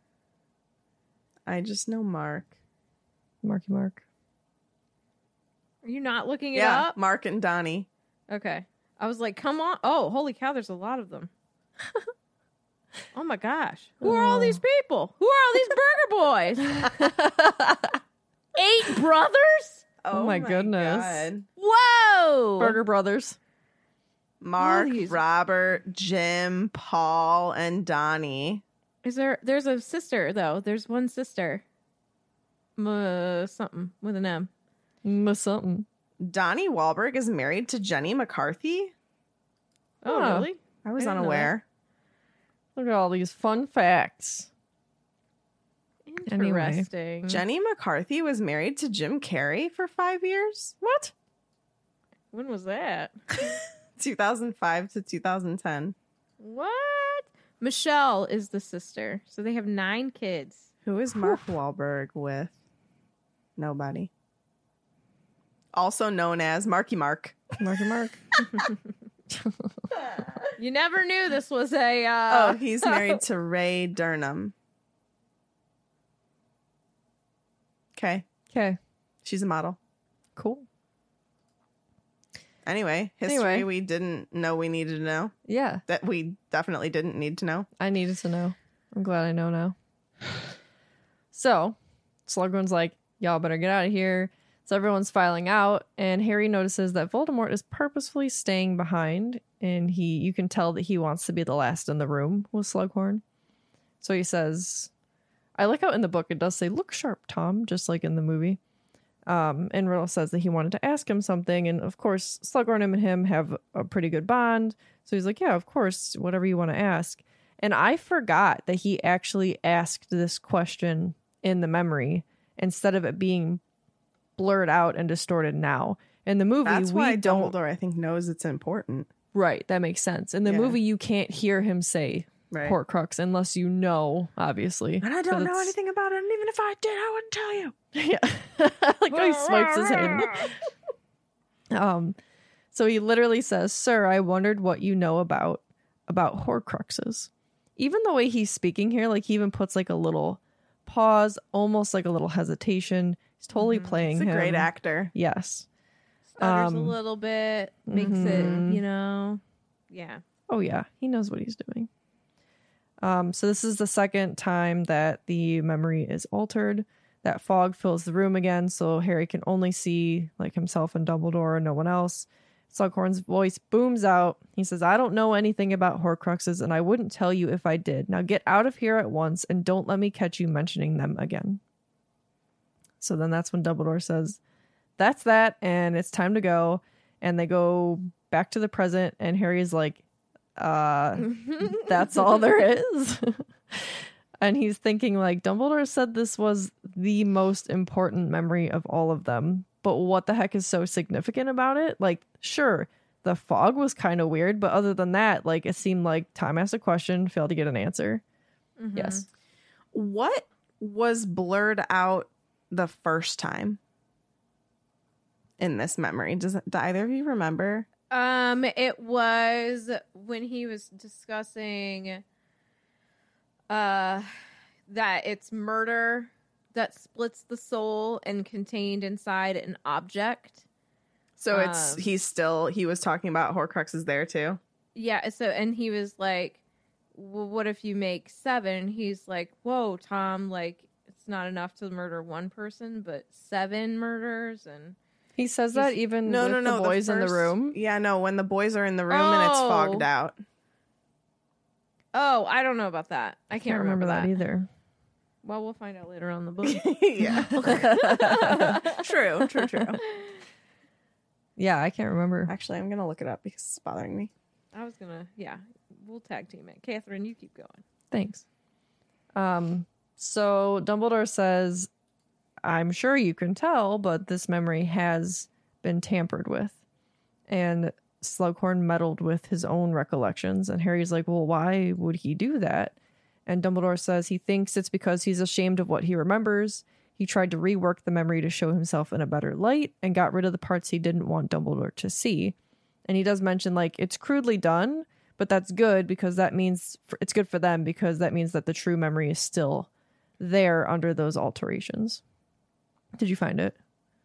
I just know Mark. Marky Mark. Are you not looking it Yeah, up? Mark and Donnie. Okay. I was like, come on. Oh, holy cow, there's a lot of them. Oh my gosh. Who are all these people? Who are all these burger boys? 8 brothers? Oh my goodness. God. Whoa. Burger Brothers. Mark, All these- Robert, Jim, Paul, and Donnie. There's a sister, though. There's one sister. Something with an M. Something. Donnie Wahlberg is married to Jenny McCarthy? Oh, Huh. really? I was I didn't know unaware. Look at all these fun facts. Anyway. Interesting. Jenny McCarthy was married to Jim Carrey for 5 years? What? When was that? 2005 to 2010. What? Michelle is the sister. So they have 9 kids. Who is Mark Wahlberg with? Nobody. Also known as Marky Mark. Marky Mark. You never knew this was a... Oh, he's married to Ray Durham. Okay. Okay, She's a model. cool. Anyway, history Anyway. we didn't know we needed to know. Yeah, That we definitely didn't need to know. I needed to know. I'm glad I know now. So, Slughorn's like, y'all better get out of here. So everyone's filing out, and Harry notices that Voldemort is purposefully staying behind, and you can tell that he wants to be the last in the room with Slughorn. So he says, I like how in the book it does say, look sharp, Tom, just like in the movie. And Riddle says that he wanted to ask him something, and of course, Slughorn and him have a pretty good bond. So he's like, yeah, of course, whatever you want to ask. And I forgot that he actually asked this question in the memory instead of it being blurred out and distorted now. In the movie, That's we why don't. Dumbledore, I think, knows it's important. Right, that makes sense. In the Yeah. movie, you can't hear him say Right. Horcrux unless you know, obviously. And I don't know anything about it, and even if I did, I wouldn't tell you. Yeah. Like how he swipes his hand. So he literally says, Sir, I wondered what you know about Horcruxes. Even the way he's speaking here, like he even puts like a little pause, almost like a little hesitation. He's totally playing He's a him. great actor. Yes. Stutters a little bit, makes it, yeah. Oh yeah, he knows what he's doing. So this is the second time that the memory is altered. That fog fills the room again, so Harry can only see like himself and Dumbledore and no one else. Slughorn's voice booms out. He says, I don't know anything about Horcruxes, and I wouldn't tell you if I did. Now get out of here at once, and don't let me catch you mentioning them again. So then that's when Dumbledore says, that's that, and it's time to go. And they go back to the present, and Harry's like, that's all there is. And he's thinking like, Dumbledore said this was the most important memory of all of them, but what the heck is so significant about it? Like, sure, the fog was kind of weird, but other than that, like, it seemed like Tom asked a question, failed to get an answer. Yes. What was blurred out the first time in this memory? Do either of you remember? It was when he was discussing that it's murder that splits the soul and contained inside an object. So he was talking about Horcruxes there too. Yeah, so and he was like, well, what if you make 7? He's like, whoa, Tom, like it's not enough to murder one person, but 7 murders. And He says that even No, with no, no. the boys in the first- room. Yeah, no. When the boys are in the room and it's fogged out. oh, I don't know about that. I can't remember that either. Well, we'll find out later on the book. Yeah. True. Yeah, I can't remember. Actually, I'm gonna look it up because it's bothering me. I was gonna, we'll tag team it. Catherine, you keep going. Thanks. So Dumbledore says, I'm sure you can tell, but this memory has been tampered with. And Slughorn meddled with his own recollections. And Harry's like, well, why would he do that? And Dumbledore says he thinks it's because he's ashamed of what he remembers. He tried to rework the memory to show himself in a better light and got rid of the parts he didn't want Dumbledore to see. And he does mention, like, it's crudely done, but that's good because that means it's good for them because that means that the true memory is still there under those alterations. Did you find it?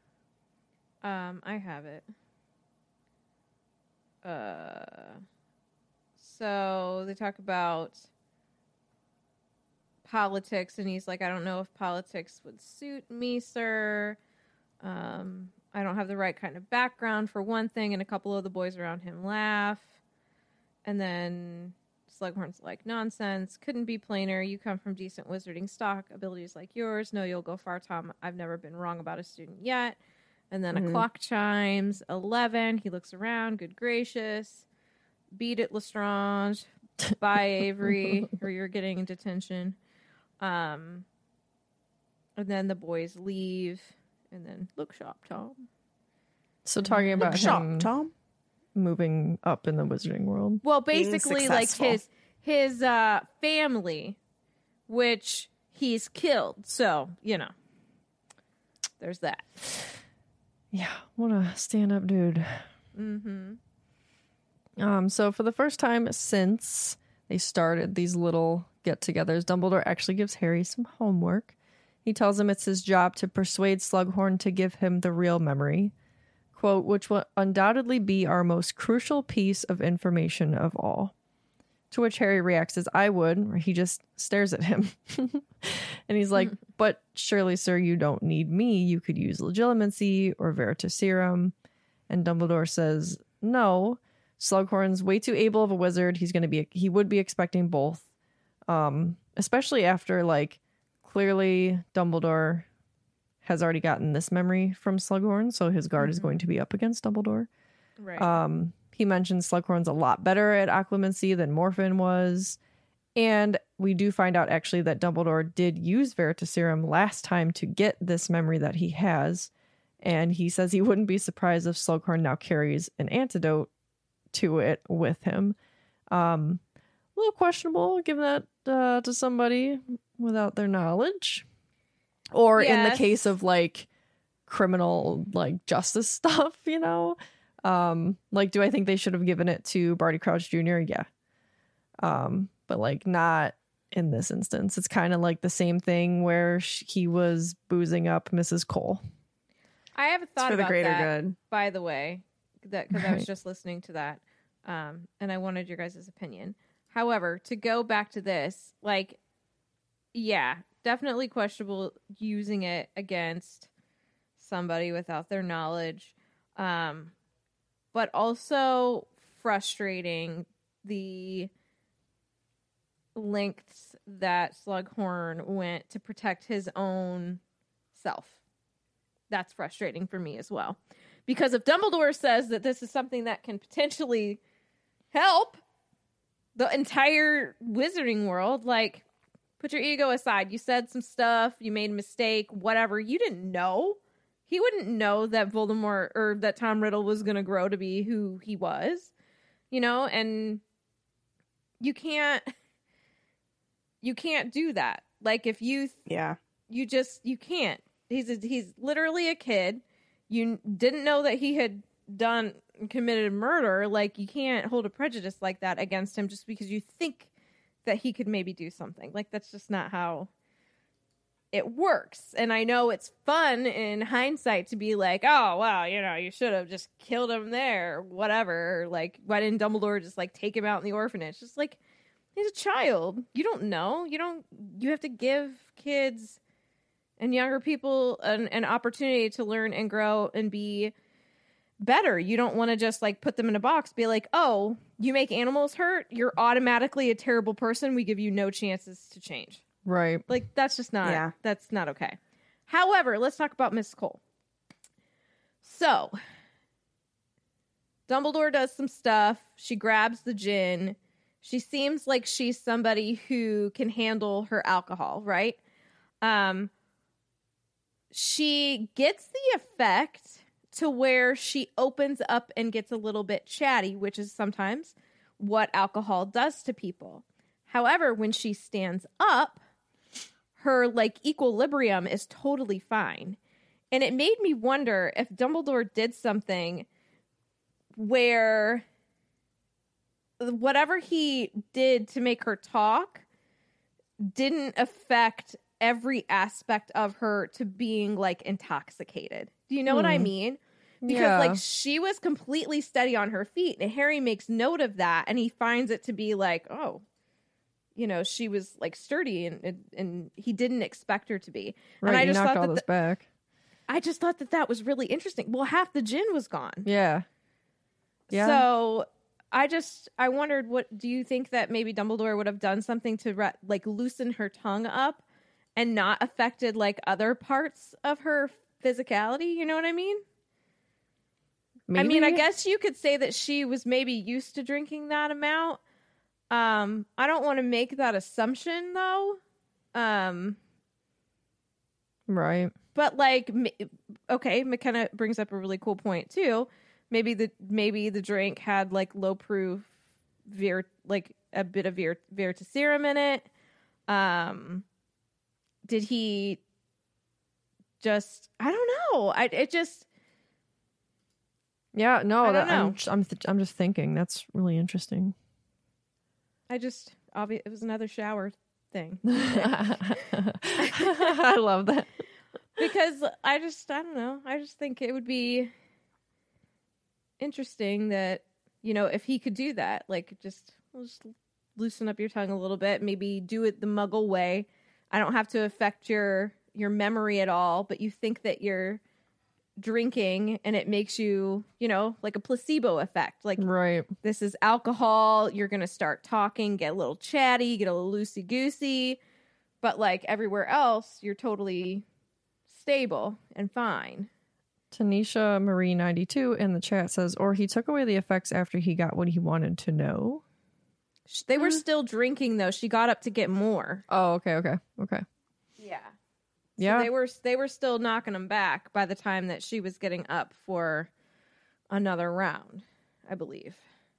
I have it. So they talk about politics, and he's like, I don't know if politics would suit me, sir. I don't have the right kind of background for one thing, and a couple of the boys around him laugh. And then Slughorn's like, nonsense, couldn't be plainer. You come from decent wizarding stock, abilities like yours. No, you'll go far, Tom. I've never been wrong about a student yet. And then a clock chimes 11. He looks around, good gracious. Beat it, Lestrange. Bye, Avery, or you're getting in detention. And then the boys leave. And then look sharp, Tom. So talking about him Tom. moving up in the wizarding world. Well, Being basically, like successful. his family, which he's killed. So, there's that. Yeah, what a stand-up dude. So for the first time since they started these little get-togethers, Dumbledore actually gives Harry some homework. He tells him it's his job to persuade Slughorn to give him the real memory, quote, which will undoubtedly be our most crucial piece of information of all. To which Harry reacts as I would, or he just stares at him. And he's like, but surely, sir, you don't need me. You could use legitimacy or Veritaserum. And Dumbledore says, no, Slughorn's way too able of a wizard. He would be expecting both. Especially after, like, clearly Dumbledore has already gotten this memory from Slughorn, so his guard is going to be up against Dumbledore. Right. He mentions Slughorn's a lot better at occlumency than Morphin was. And we do find out actually that Dumbledore did use Veritaserum last time to get this memory that he has. And he says he wouldn't be surprised if Slughorn now carries an antidote to it with him. A little questionable giving that to somebody without their knowledge. Or in the case of like criminal like justice stuff, you know? Like, do I think they should have given it to Barty Crouch Jr.? Yeah. But like not in this instance. It's kind of like the same thing where he was boozing up Mrs. Cole. I have a thought for the about greater that, good. by the way, that because I was Right. just listening to that, and I wanted your guys' opinion. However, to go back to this, like, yeah, definitely questionable using it against somebody without their knowledge, but also frustrating the lengths that Slughorn went to protect his own self. That's frustrating for me as well. Because if Dumbledore says that this is something that can potentially help the entire wizarding world, like, put your ego aside. You said some stuff, you made a mistake, whatever. You didn't know. He wouldn't know that Voldemort or that Tom Riddle was going to grow to be who he was, you know, and you can't do that. Like, if you can't. He's literally a kid. You didn't know that he had committed murder. Like, you can't hold a prejudice like that against him just because you think that he could maybe do something. Like, that's just not how it works. And I know it's fun in hindsight to be like, oh, wow, you know, you should have just killed him there, or whatever. Or, like, why didn't Dumbledore just, like, take him out in the orphanage? Just like, he's a child. You don't know. You have to give kids and younger people an opportunity to learn and grow and be better. You don't want to just like put them in a box, be like, oh, you make animals hurt, you're automatically a terrible person. We give you no chances to change. Right. Like, that's just not, that's not okay. However, let's talk about Miss Cole. So, Dumbledore does some stuff. She grabs the gin. She seems like she's somebody who can handle her alcohol, right? She gets the effect to where she opens up and gets a little bit chatty, which is sometimes what alcohol does to people. However, when she stands up, her like equilibrium is totally fine. And it made me wonder if Dumbledore did something where whatever he did to make her talk didn't affect every aspect of her to being like intoxicated. Do you know what I mean? Because like she was completely steady on her feet, and Harry makes note of that, and he finds it to be like, oh, you know, she was like sturdy, and he didn't expect her to be. Right, and I you just knocked thought all this back. I just thought that was really interesting. Well, half the gin was gone. Yeah. So I wondered, what do you think that maybe Dumbledore would have done something to like loosen her tongue up and not affected like other parts of her physicality? You know what I mean? Maybe. I mean, I guess you could say that she was maybe used to drinking that amount. I don't want to make that assumption though. Right. But like, okay, McKenna brings up a really cool point too. Maybe the drink had like low proof like a bit of Veritaserum in it. Did he just? I don't know. Yeah. No. I don't know. I'm just thinking. That's really interesting. It was another shower thing. I love that. Because I don't know. I just think it would be interesting that, if he could do that, like just loosen up your tongue a little bit, maybe do it the Muggle way. I don't have to affect your memory at all, but you think that you're drinking and it makes you, like a placebo effect. Like, Right. this is alcohol. You're going to start talking, get a little chatty, get a little loosey-goosey. But like everywhere else, you're totally stable and fine. Tanisha Marie 92 in the chat says, or he took away the effects after he got what he wanted to know. They were still drinking though. She got up to get more. Oh, okay. Yeah. Yeah. So they were still knocking them back by the time that she was getting up for another round, I believe.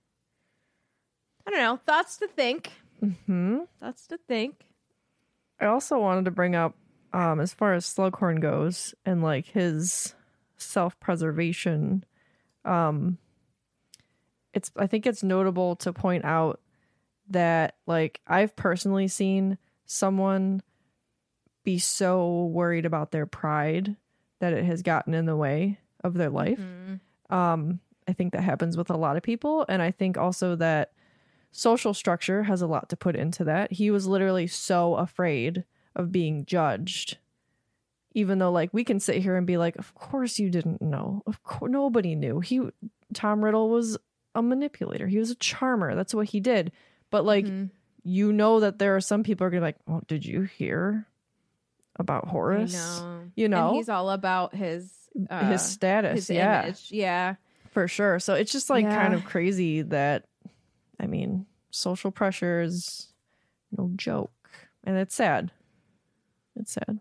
I don't know. Thoughts to think. Thoughts to think. I also wanted to bring up, as far as Slughorn goes and like his self-preservation, I think it's notable to point out that like I've personally seen someone be so worried about their pride that it has gotten in the way of their life. I think that happens with a lot of people, and I think also that social structure has a lot to put into that. He was literally so afraid of being judged, even though like we can sit here and be like, of course you didn't know, of course nobody knew. Tom Riddle was a manipulator, he was a charmer, that's what he did. But like that there are some people are gonna be like, oh, did you hear about Horace? And he's all about his status, his image. Yeah, for sure. So it's just like kind of crazy that, I mean, social pressure is no joke, and it's sad. It's sad.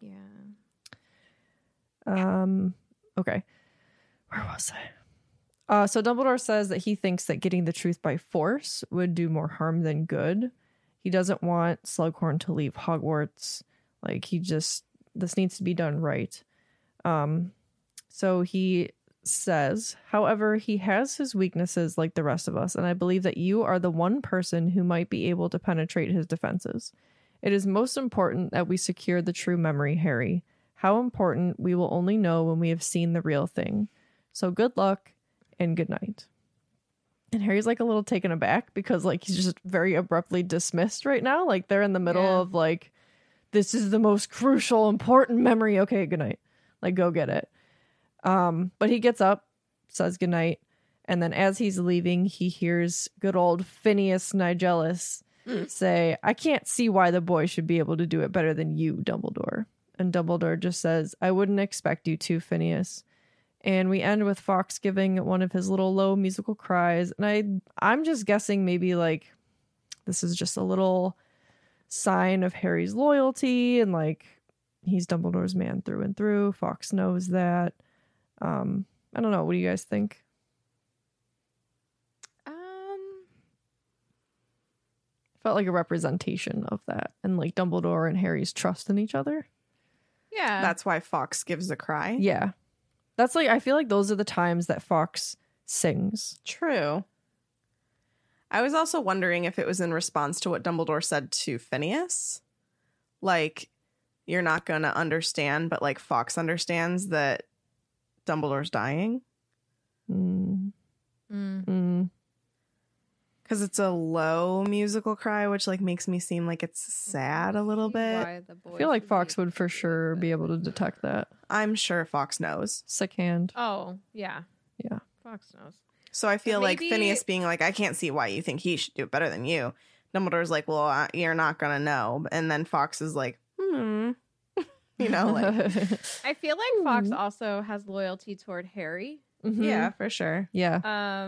Yeah. Okay. Where was I? So Dumbledore says that he thinks that getting the truth by force would do more harm than good. He doesn't want Slughorn to leave Hogwarts. Like, this needs to be done right. So he says, however, he has his weaknesses like the rest of us, and I believe that you are the one person who might be able to penetrate his defenses. It is most important that we secure the true memory, Harry. How important we will only know when we have seen the real thing. So good luck and good night. And Harry's like a little taken aback because like he's just very abruptly dismissed right now. Like they're in the middle of like, this is the most crucial, important memory. Okay, good night. Like, go get it. But he gets up, says goodnight, and then as he's leaving, he hears good old Phineas Nigellus say, I can't see why the boy should be able to do it better than you, Dumbledore. And Dumbledore just says, I wouldn't expect you to, Phineas. And we end with Fawkes giving one of his little low musical cries. And I'm just guessing maybe like this is just a little sign of Harry's loyalty and like he's Dumbledore's man through and through. Fawkes knows that. I don't know. What do you guys think? Felt like a representation of that and like Dumbledore and Harry's trust in each other. Yeah. That's why Fawkes gives a cry. Yeah. That's like, I feel like those are the times that Fawkes sings. True. I was also wondering if it was in response to what Dumbledore said to Phineas. Like, you're not going to understand, but like Fawkes understands that Dumbledore's dying. Because it's a low musical cry, which like makes me seem like it's sad a little bit. I feel like Fawkes would for sure be able to detect that. I'm sure Fawkes knows. Sick hand. Oh, yeah. Yeah. Fawkes knows. So I feel like Maybe- Phineas being like, I can't see why you think he should do it better than you. Dumbledore's like, well, you're not going to know. And then Fawkes is like, you know, like, I feel like Fawkes also has loyalty toward Harry. yeah, for sure. Yeah.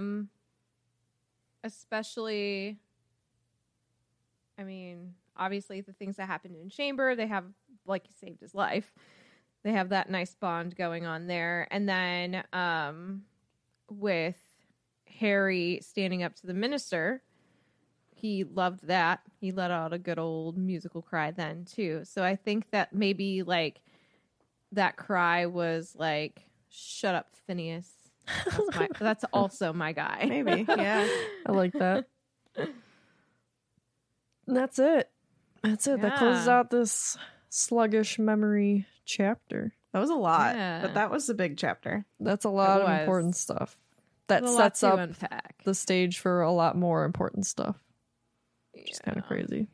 Especially, I mean, obviously the things that happened in Chamber, they have, like, he saved his life. They have that nice bond going on there. And then with Harry standing up to the minister, he loved that. He let out a good old musical cry then, too. So I think that maybe, like, that cry was like, shut up, Phineas. That's also my guy. Maybe, yeah. I like that. And that's it. That's it. That closes out this sluggish memory chapter. That was a lot, Yeah. but that was a big chapter. That's a lot of was. important stuff. That There's a lot sets to up unpack. the stage for a lot more important stuff. Which is kind of crazy.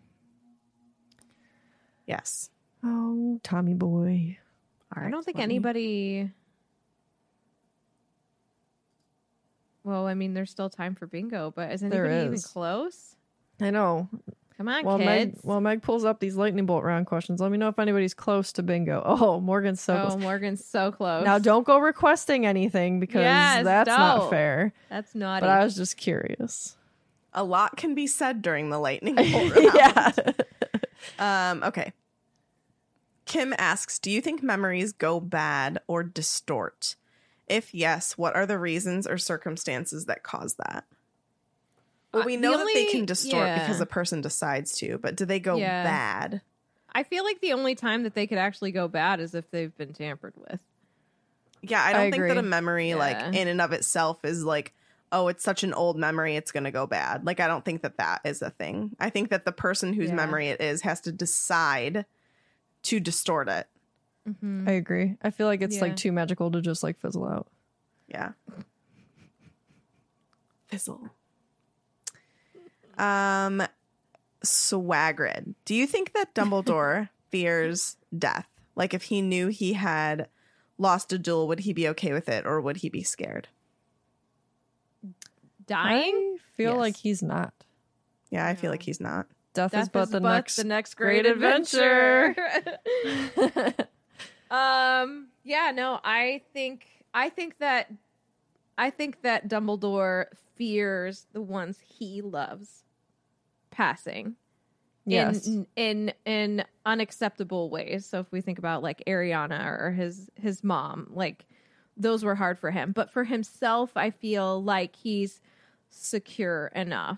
Yes. Oh, Tommy boy. All I right, don't think let me- anybody. Well, I mean, there's still time for bingo, but is There anybody even is. close? I know. Come on, While Meg, kids. while Meg pulls up these lightning bolt round questions, let me know if anybody's close to bingo. Oh, Morgan's so Oh, close. Morgan's so close. Now, don't go requesting anything because Yes, that's not don't. fair. That's naughty. But I was just curious. A lot can be said during the lightning bolt round. Yeah. Okay. Kim asks, do you think memories go bad or distort? If yes, what are the reasons or circumstances that cause that? Well, we the know that they only- can distort yeah. because a person decides to, but do they go Yeah. bad? I feel like the only time that they could actually go bad is if they've been tampered with. Yeah, I don't think that agree. a memory, like, Yeah. in and of itself is like, oh, it's such an old memory, it's going to go bad. Like, I don't think that that is a thing. I think that the person whose Yeah. memory it is has to decide to distort it. I agree. I feel like it's Yeah. like too magical to just like fizzle out. Yeah. Fizzle. Swagrid. Do you think that Dumbledore fears death? Like, if he knew he had lost a duel, would he be okay with it, or would he be scared? Dying? I feel Yes. like he's not. Yeah, I feel like he's not. Death is but the next next great great adventure. Yeah, no, I think that Dumbledore fears the ones he loves passing. Yes. In unacceptable ways. So if we think about like Ariana or his mom, like those were hard for him. But for himself, I feel like he's secure enough.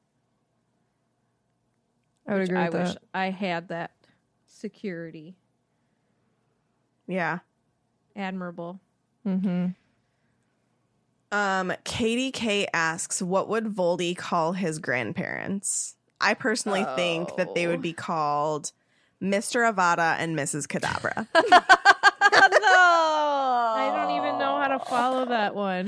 I would which agree I with wish that. I had that security. Yeah. Admirable. Katie K asks, what would Voldy call his grandparents? I personally think that they would be called Mr. Avada and Mrs. Kadabra. I don't even know how to follow that one.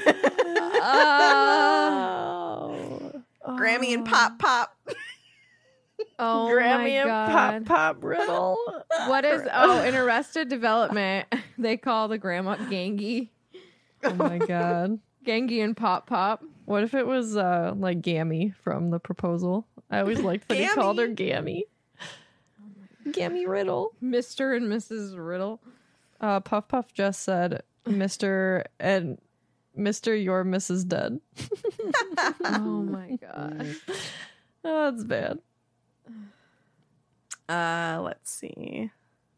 Grammy and Pop Pop. Oh Grammy my and God. Pop Pop Riddle. What is in Arrested Development they call the grandma Gangy. Oh my god. Gangy and Pop Pop. What if it was like Gammy from The Proposal? I always liked that he called her Gammy. Gammy Riddle. Mr. and Mrs. Riddle. Puff Puff just said Mr. and Mr. Your Mrs. Dead. Oh my God. Oh, that's bad. Let's see.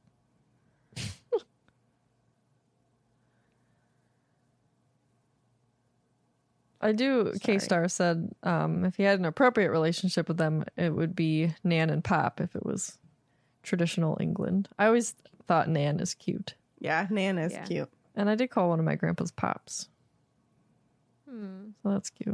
I do. Sorry. K-Star said if he had an appropriate relationship with them, it would be Nan and Pop if it was traditional England. I always thought Nan is cute. Yeah, Nan is Yeah. cute. And I did call one of my grandpa's Pops. So that's cute.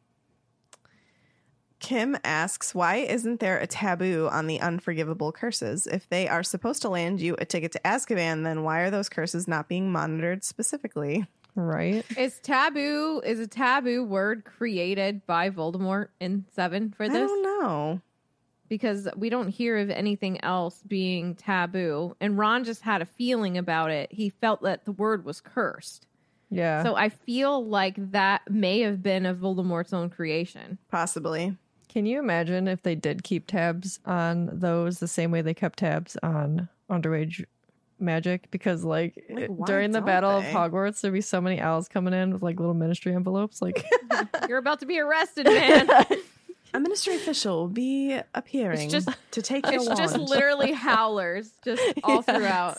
Kim asks, why isn't there a taboo on the unforgivable curses? If they are supposed to land you a ticket to Azkaban, then why are those curses not being monitored specifically? Right? Is a taboo word created by Voldemort in 7 for I this? don't know. Because we don't hear of anything else being taboo. And Ron just had a feeling about it. He felt that the word was cursed. Yeah. So I feel like that may have been of Voldemort's own creation. Possibly. Can you imagine if they did keep tabs on those the same way they kept tabs on underage magic? Because like why during the don't Battle they? of Hogwarts, there'd be so many owls coming in with like little ministry envelopes. Like, You're about to be arrested, man. A ministry official will be appearing It's just- to take your It's wand. just literally howlers just all throughout.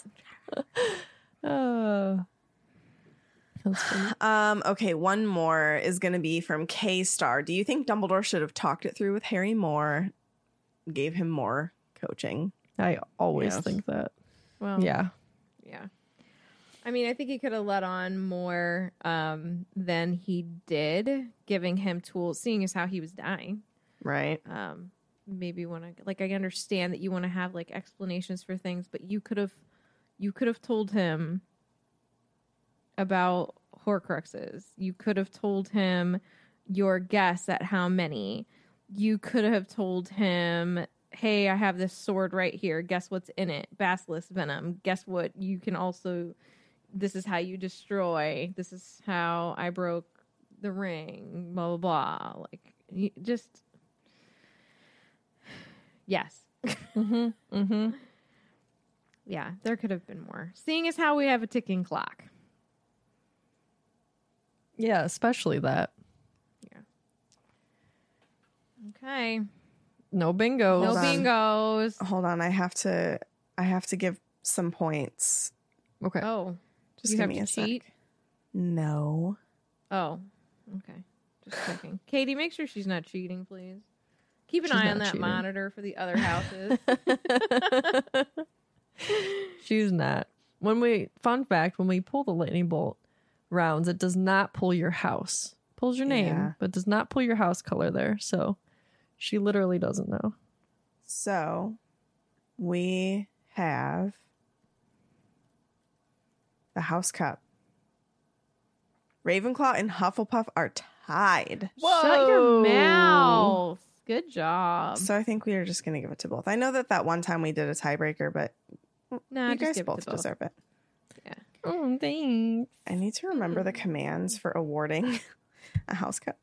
that's funny. Okay, one more is going to be from K-Star. Do you think Dumbledore should have talked it through with Harry more, gave him more coaching? I always Yes. think that. Well, Yeah. yeah. I mean, I think he could have let on more than he did, giving him tools, seeing as how he was dying. Right. maybe want to, like, I understand that you want to have like explanations for things, but you could have told him about Horcruxes. You could have told him your guess at how many. You could have told him, hey, I have this sword right here. Guess what's in it? Basilisk venom. Guess what? You can also, this is how you destroy. This is how I broke the ring. Blah, blah, blah. Like, just, yes. Yeah, there could have been more. Seeing as how we have a ticking clock. Yeah, especially that. Okay. No bingos. No Hold on. bingos. Hold on, I have to give some points. Okay. Oh, Just you give have me to a cheat? sec. No. Oh, okay. Just checking. Katie, make sure she's not cheating, please. Keep an She's eye not on that cheating. monitor for the other houses. She's not. Fun fact, when we pull the lightning bolt rounds, it does not pull your house. Pulls your name, Yeah. but does not pull your house color there. So she literally doesn't know. So we have the House Cup. Ravenclaw and Hufflepuff are tied. Shut your mouth. Good job. So I think we are just going to give it to both. I know that one time we did a tiebreaker, but Nah, you just guys give it both to both. deserve it. Oh, thanks. I need to remember the commands for awarding a House Cup.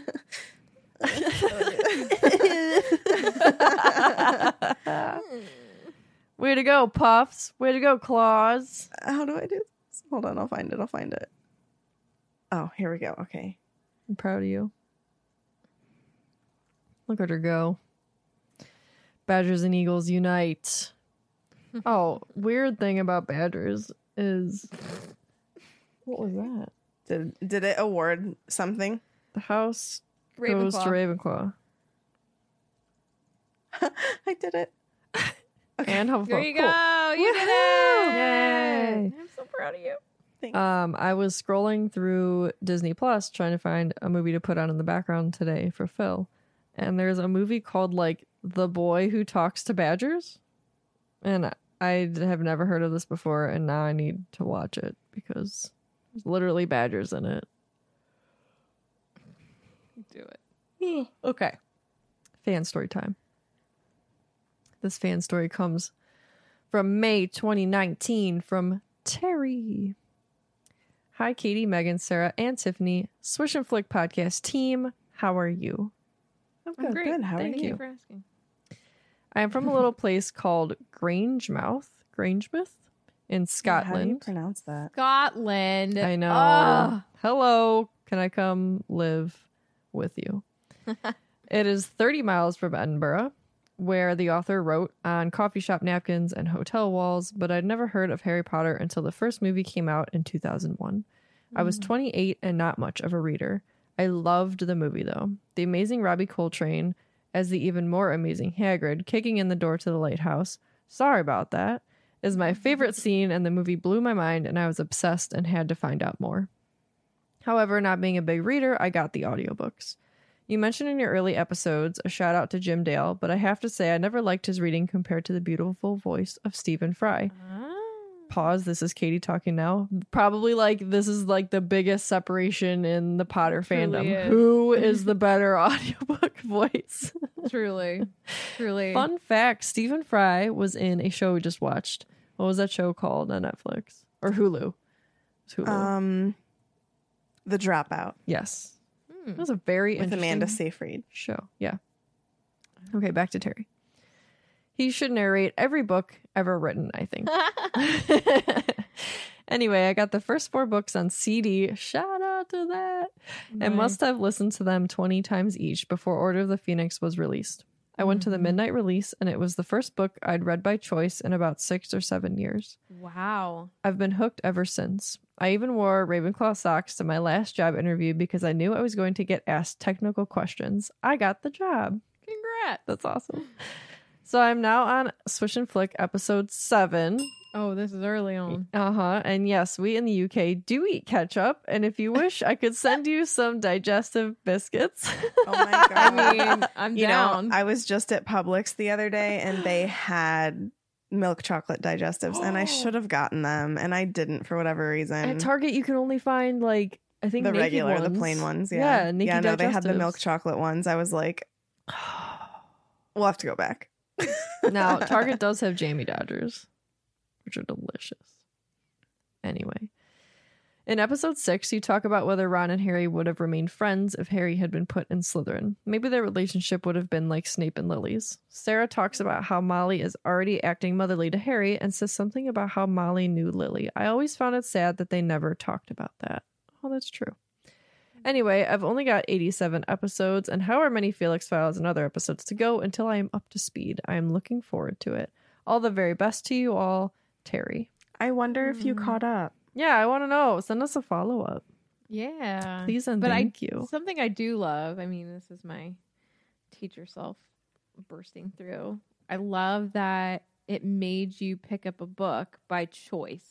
Way to go, Puffs. Way to go, Claws. How do I do this? Hold on, I'll find it. Oh, here we go. Okay. I'm proud of you. Look at her go. Badgers and Eagles unite. Oh, weird thing about Badgers is... What was that? Did it award something? The house goes to Ravenclaw. I did it. And Hufflepuff. There you Cool. go. You did it. Yay. I'm so proud of you. I was scrolling through Disney Plus trying to find a movie to put on in the background today for Phil. And there's a movie called like The Boy Who Talks to Badgers. And I have never heard of this before, and now I need to watch it because there's literally badgers in it. Do it. Okay. Fan story time. This fan story comes from May 2019 from Terry. Hi, Katie, Megan, Sarah, and Tiffany. Swish and Flick podcast team. How are you? I'm great. Good. How are Thank you? you for asking. I am from a little place called Grangemouth in How do you Scotland. pronounce that? Scotland. I know. Ugh. Hello. Can I come live with you? It is 30 miles from Edinburgh, where the author wrote on coffee shop napkins and hotel walls, but I'd never heard of Harry Potter until the first movie came out in 2001. I was 28 and not much of a reader. I loved the movie, though. The amazing Robbie Coltrane as the even more amazing Hagrid kicking in the door to the lighthouse. Sorry about that. Is my favorite scene, and the movie blew my mind, and I was obsessed and had to find out more. However, not being a big reader, I got the audiobooks. You mentioned in your early episodes a shout out to Jim Dale, but I have to say I never liked his reading compared to the beautiful voice of Stephen Fry. Pause. This is Katie talking now. Probably like this is like the biggest separation in the Potter fandom. Truly is. Who is the better audiobook voice? Truly. Fun fact, Stephen Fry was in a show we just watched. What was that show called on Netflix? Or Hulu? It's Hulu. The Dropout Yes. It was a very with interesting Amanda Seyfried. show. Yeah. Okay, back to Terry. He should narrate every book ever written, I think. Anyway, I got the first 4 books on CD. Shout out to that. And must have listened to them 20 times each before Order of the Phoenix was released. I went to the midnight release, and it was the first book I'd read by choice in about 6 or 7 years. Wow. I've been hooked ever since. I even wore Ravenclaw socks to my last job interview because I knew I was going to get asked technical questions. I got the job. Congrats. That's awesome. So I'm now on Swish and Flick episode 7. Oh, this is early on. And yes, we in the UK do eat ketchup. And if you wish, I could send you some digestive biscuits. Oh my god! I mean, I'm You down. know, I was just at Publix the other day, and they had milk chocolate digestives, and I should have gotten them, and I didn't for whatever reason. At Target, you can only find like I think the naked regular, ones. the plain ones. Yeah, naked yeah. No, they had the digestives. milk chocolate ones. I was like, we'll have to go back. Now, Target does have Jamie Dodgers, which are delicious. Anyway, in episode 6, you talk about whether Ron and Harry would have remained friends if Harry had been put in Slytherin. Maybe their relationship would have been like Snape and Lily's. Sarah talks about how Molly is already acting motherly to Harry and says something about how Molly knew Lily. I always found it sad that they never talked about that. Oh, that's true. Anyway, I've only got 87 episodes and however many Felix Files and other episodes to go until I am up to speed. I am looking forward to it. All the very best to you all, Terry. I wonder if you caught up. Yeah, I want to know. Send us a follow-up. Yeah. Please and But thank you. Something I do love. I mean, this is my teacher self bursting through. I love that it made you pick up a book by choice.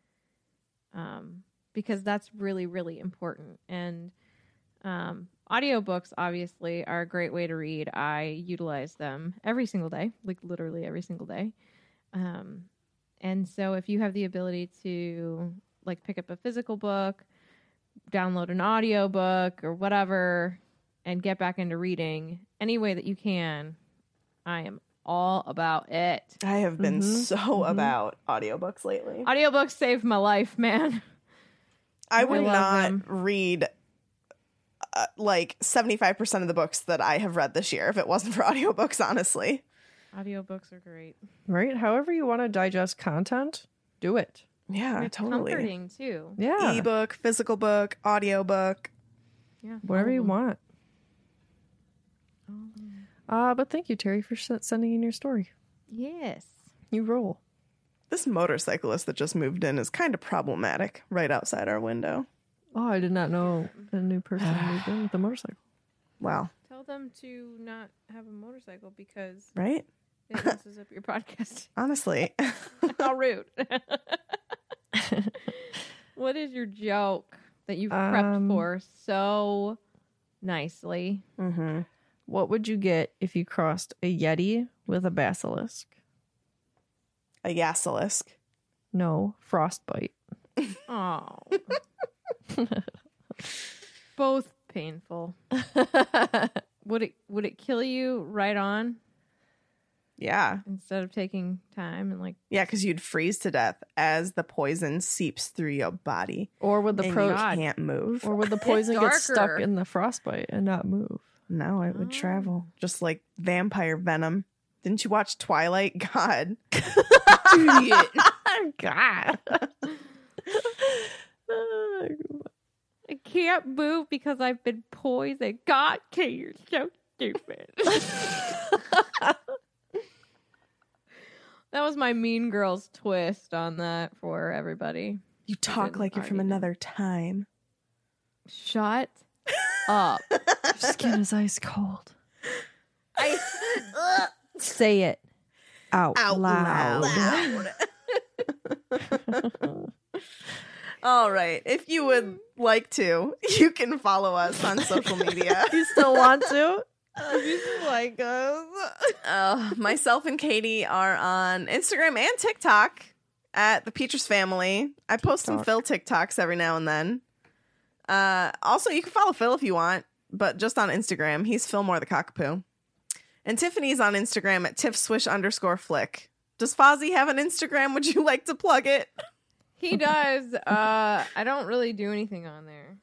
Because that's really, really important. And audiobooks obviously are a great way to read. I utilize them every single day, like literally every single day. And so if you have the ability to like pick up a physical book, download an audiobook or whatever, and get back into reading any way that you can, I am all about it. I have been so about audiobooks lately. Audiobooks saved my life, man. I would love not them. read like 75% of the books that I have read this year if it wasn't for audiobooks, honestly. Audiobooks are great. Right? However you want to digest content, do it. Yeah, It's totally. comforting too. Yeah. Ebook, physical book, audiobook. Yeah, Whatever all you of them. want. But thank you, Terry, for sending in your story. Yes. You roll. This motorcyclist that just moved in is kind of problematic right outside our window. Oh, I did not know a new person moved in with a motorcycle. Wow. Tell them to not have a motorcycle because Right? it messes up your podcast. Honestly. How rude. What is your joke that you've prepped for so nicely? Mm-hmm. What would you get if you crossed a Yeti with a basilisk? A Yasilisk. No, frostbite. Oh. Both painful. Would it kill you right on Yeah. instead of taking time and like Yeah, because you'd freeze to death as the poison seeps through your body. Or would the And pro you can't move. or would the poison get stuck darker. in the frostbite and not move? No, it would travel. Just like vampire venom. Didn't you watch Twilight? God. God. I can't move because I've been poisoned. God, Kate, you're so stupid. That was my Mean Girls twist on that for everybody. You talk didn't like you're from already know. another time. Shut up. Your skin is ice cold. I Say it out loud. All right. If you would like to, you can follow us on social media. You still want to? Like us. Myself and Katie are on Instagram and TikTok at the Peters Family. I post some Phil TikToks every now and then. Also, you can follow Phil if you want, but just on Instagram. He's Philmore the Cockapoo. And Tiffany's on Instagram at tiffswish_flick. Does Fozzie have an Instagram? Would you like to plug it? He does. I don't really do anything on there.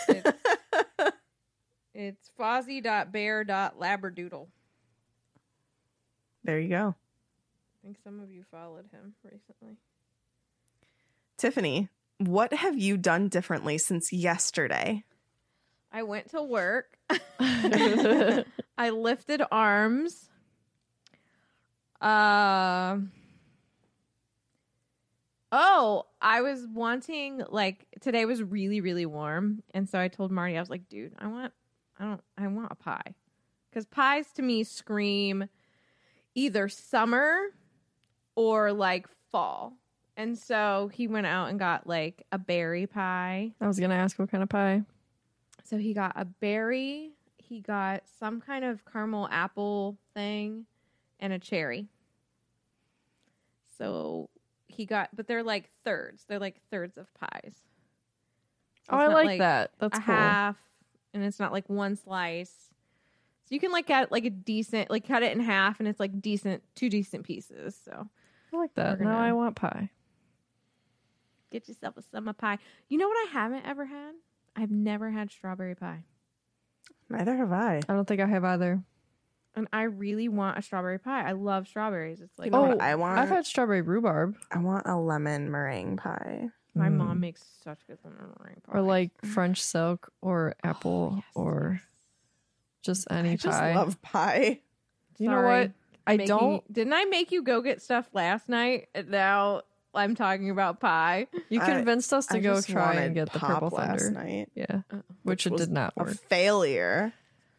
It's fozzie.bear.labradoodle. There you go. I think some of you followed him recently. Tiffany, what have you done differently since yesterday? I went to work. I lifted arms. I was wanting, like, today was really, really warm. And so I told Marty, I was like, dude, I want a pie. Because pies to me scream either summer or like fall. And so he went out and got like a berry pie. I was gonna ask what kind of pie. So he got a berry, he got some kind of caramel apple thing, and a cherry. So he got, but they're like thirds. They're like thirds of pies. So Oh, it's I not like that. That's a cool. half, and it's not like one slice. So you can like get like a decent, like cut it in half, and it's like decent, 2 decent pieces. So I like that. We're gonna- Now I want pie. get yourself a summer pie. You know what I haven't ever had? I've never had strawberry pie. Neither have I. I don't think I have either. And I really want a strawberry pie. I love strawberries. It's like You know what I want? I've had strawberry rhubarb. I want a lemon meringue pie. my mom makes such good lemon meringue pie. Or like French silk or apple yes, or just any I just pie. love pie. You know Sorry. what? I Making- don't. Didn't I make you go get stuff last night? And now I'm talking about pie. You I- convinced us to I go just try wanted and get the pop purple last thunder. night, Yeah, which it was did not a work. failure.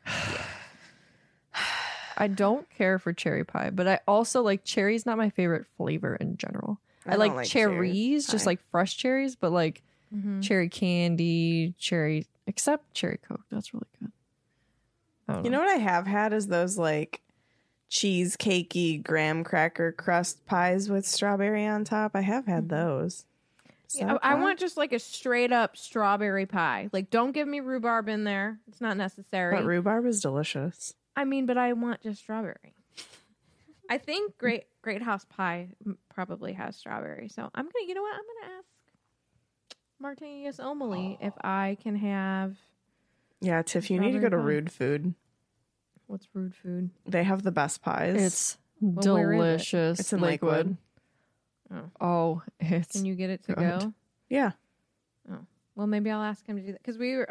I don't care for cherry pie, but I also like cherry's not my favorite flavor in general. I don't like, like cherry cherries, just pie. like fresh cherries, but like Mm-hmm. cherry candy, cherry, except cherry Coke. That's really good. I don't You know what I have had is those like cheesecakey graham cracker crust pies with strawberry on top. I have had those. Is Yeah, that I pie? want just like a straight up strawberry pie. Like, don't give me rhubarb in there. It's not necessary. But rhubarb is delicious. I mean, but I want just strawberry. I think Great House Pie probably has strawberry. So I'm gonna, you know what? I'm gonna ask Martinius Omely if I can have Yeah, Tiff, you need to go to Strawberry pie. Rude Food. what's rude food. They have the best pies. It's Well, where is it? delicious. It's in Lakewood. Oh, it's Can you get it to good. go? Yeah. Well, maybe I'll ask him to do that because we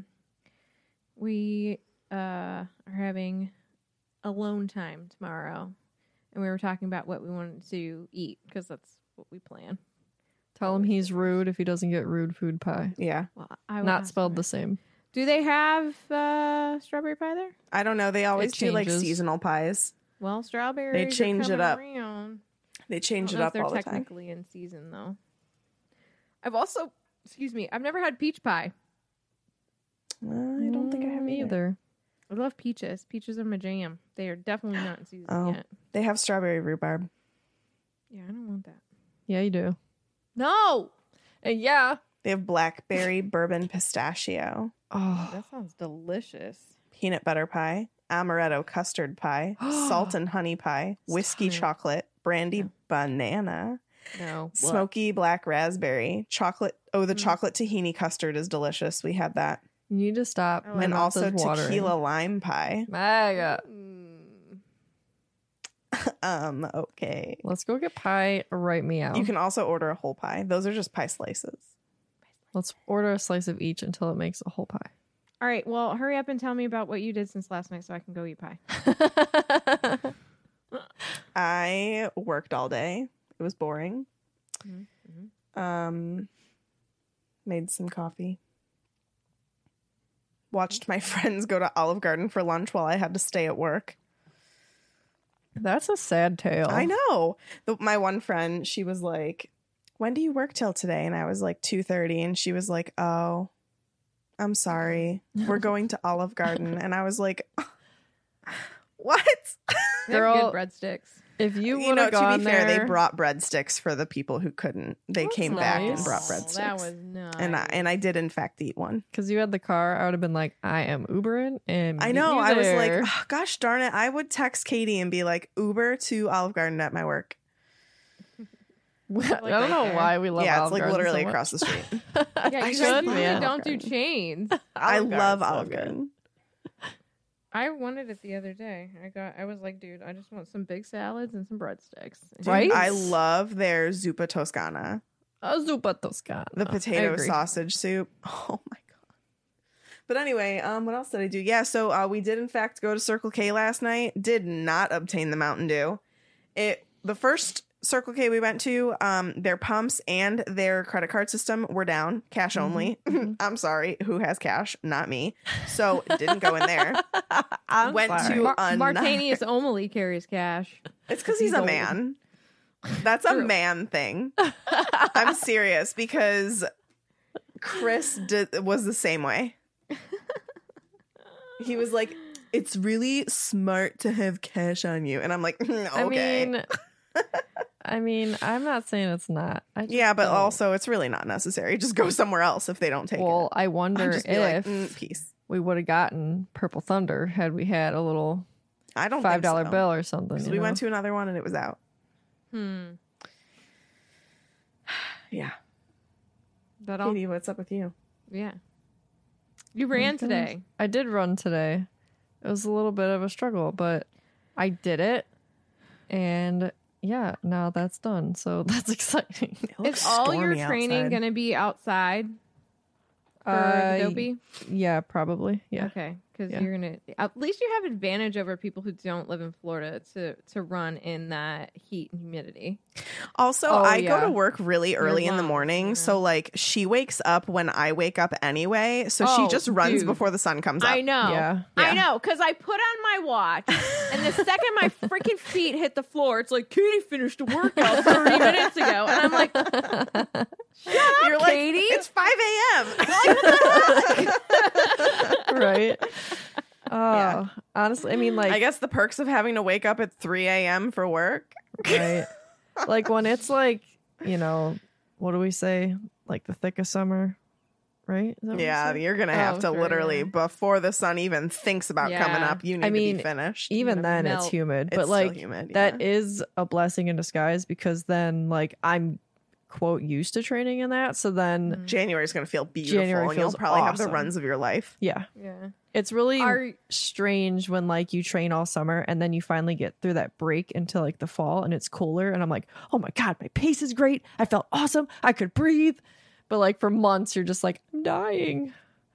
are having alone time tomorrow, and we were talking about what we wanted to eat because that's what we plan. tell him he's rude if he doesn't get rude food pie. Yeah. Well, I will Not ask spelled him. the same. Do they have strawberry pie there? I don't know. They always do like changes. seasonal pies. Well, strawberries. change are it coming up. around. They I change don't it know up if all they're the time. technically in season though. I've also, excuse me, I've never had peach pie. I don't think I have me either. either. I love peaches. Peaches are my jam. They are definitely not in season Oh. yet. They have strawberry rhubarb. Yeah, I don't want that. Yeah, you do. No, And yeah. They have blackberry bourbon pistachio, Oh, that sounds delicious. peanut butter pie, amaretto custard pie, salt and honey pie, whiskey Stop it. chocolate, brandy banana, No, smoky black raspberry, chocolate. Oh, the chocolate tahini custard is delicious. We had that. you need to stop. Oh, My And mouth also is watering. tequila lime pie. Mega. Okay. Let's go get pie right meow. You can also order a whole pie. Those are just pie slices. Let's order a slice of each until it makes a whole pie. All right, well, hurry up and tell me about what you did since last night so I can go eat pie. I worked all day. It was boring. Made some coffee. Watched my friends go to Olive Garden for lunch while I had to stay at work. That's a sad tale. I know. My one friend, she was like, "When do you work till today?" And I was like, 2:30. And she was like, "Oh, I'm sorry. We're going to Olive Garden." And I was like, "What?" They have Girl, good breadsticks. If you You would know, have to gone be fair, there, they brought breadsticks for the people who couldn't. They That's came back and nice. brought Oh, breadsticks. that was nice. And I did in fact eat one. because you had the car, I would have been like, I am Ubering and I meet know. you I was like, there. "Oh, gosh darn it. I would text Katie and be like, Uber to Olive Garden at my work. I don't right know there. why we love Yeah, it's Olive like Garden literally so much. across the street. Yeah, I you guys should, usually man. don't do chains. I Olive love Garden's so Olive good. Garden. I wanted it the other day. I was like, dude, I just want some big salads and some breadsticks. Right? I love their zuppa toscana, A zuppa toscana. the I potato agree. sausage soup. Oh my god! But anyway, what else did I do? Yeah, so we did in fact go to Circle K last night. Did not obtain the Mountain Dew. The first Circle K we went to, their pumps and their credit card system were down, cash only. I'm sorry, who has cash? Not me. So didn't go in there. I'm Went sorry. to another. Martinius Omely carries cash. It's because he's a man. That's a man thing. I'm serious because Chris was the same way. He was like, it's really smart to have cash on you. And I'm like, okay. I mean, I'm not saying it's not. Yeah, but don't. also it's really not necessary. Just go somewhere else if they don't take Well, it. I I'd wonder just be if like, peace. we would have gotten Purple Thunder had we had a little I don't $5 think so. bill or something. Because you we know? went to another one and it was out. Yeah. That all? Katie, what's up with you? Yeah. You ran today. I did run today. It was a little bit of a struggle, but I did it. And yeah, now that's done. So that's exciting. Is all your training going to be outside for the dopey? Yeah, probably. Yeah. Okay, because Yeah. you're gonna. At least you have advantage over people who don't live in Florida to run in that heat and humidity. Also, Oh, I yeah. go to work really early in the lungs, morning. yeah. So, like, she wakes up when I wake up anyway. So Oh, she just runs dude. before the sun comes up. I know. Yeah. I know, because I put on my watch, and the second my freaking feet hit the floor, it's like, Katie finished a workout 30 minutes ago. And I'm like, You're like, Katie. it's 5 a.m. Right. Oh, honestly, I mean, like, I guess the perks of having to wake up at 3 a.m. for work. right. Like when it's like, you know, what do we say? Like the thick of summer, right? Is that what we Yeah, say? you're going to have to sure, literally, yeah. before the sun even thinks about coming Yeah. up, you need I to mean, be finished. Even gonna then it's melt. humid, It's but still like humid, that yeah. is a blessing in disguise because then like I'm quote used to training in that. So then January's going to feel beautiful January and you'll feels probably have the awesome. runs of your life. yeah, yeah. it's really Are- strange when like you train all summer and then you finally get through that break into like the fall and it's cooler and I'm like, oh my God, my pace is great. I felt awesome. I could breathe. But like for months you're just like, I'm dying.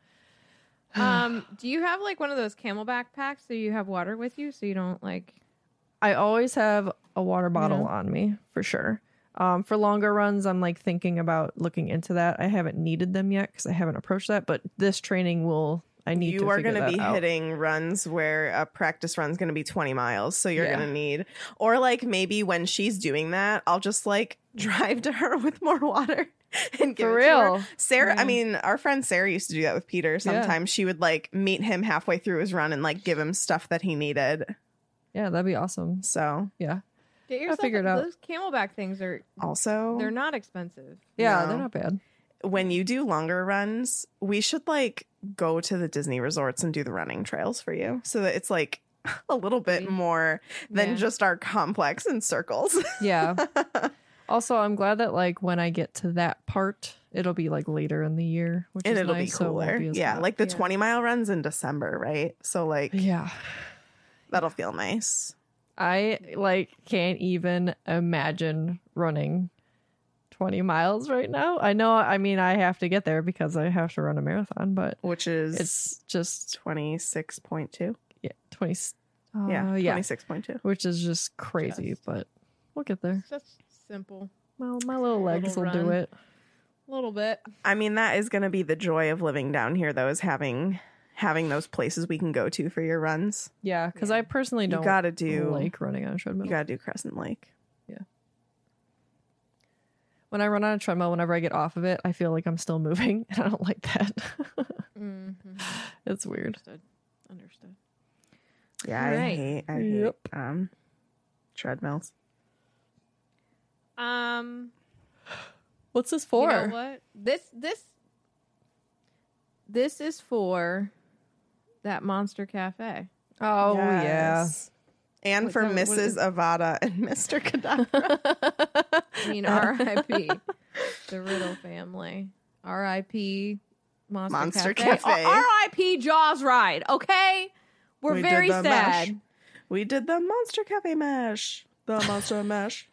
Do you have like one of those camel backpacks so you have water with you so you don't like. I always have a water bottle on me for sure. For longer runs, I'm like thinking about looking into that. I haven't needed them yet because I haven't approached that. But this training I need to You are figure going to that be out. hitting runs where a practice run's going to be 20 miles. So you're Yeah. going to need, or like maybe when she's doing that, I'll just like drive to her with more water and give For it to her. real. Sarah, I mean, our friend Sarah used to do that with Peter. Sometimes she would like meet him halfway through his run and like give him stuff that he needed. Yeah, that'd be awesome. So Yeah. Get yourself figure it out. Those camelback things are. also, They're not expensive. Yeah, No. they're not bad. when you do longer runs, we should like go to the Disney resorts and do the running trails for you so that it's like a little bit more than Yeah. just our complex in circles. Yeah. Also, I'm glad that like when I get to that part, it'll be like later in the year, which And is it'll nice, be so it won't cooler. be as Yeah, hot. like the Yeah. 20-mile runs in December, right? So like Yeah. that'll feel nice. I like can't even imagine running 20 miles right now. I know, I mean, I have to get there because I have to run a marathon, but Which is it's just 26.2. yeah, 20 Yeah, yeah, 26.2. which is just crazy, but we'll get there. It's just simple. Well, my little legs Little will do run. it. A little bit. I mean, that is going to be the joy of living down here, though, is having those places we can go to for your runs. Yeah, because I personally don't gotta do- like running on a treadmill. You got to do Crescent Lake. When I run on a treadmill, whenever I get off of it, I feel like I'm still moving, and I don't like that. It's weird. Understood. Yeah, All I right. hate Yep. treadmills. What's this You for? know what? This is for that Monster Cafe. Oh Yes. And What- for what Mrs. is- Avada and Mr. Kadavra. I mean, R.I.P. the Riddle family. R.I.P. Monster Cafe. Cafe. R.I.P. Jaws Ride. Okay, we're We did very the mash. sad. We did the Monster Cafe mash. The Monster mash.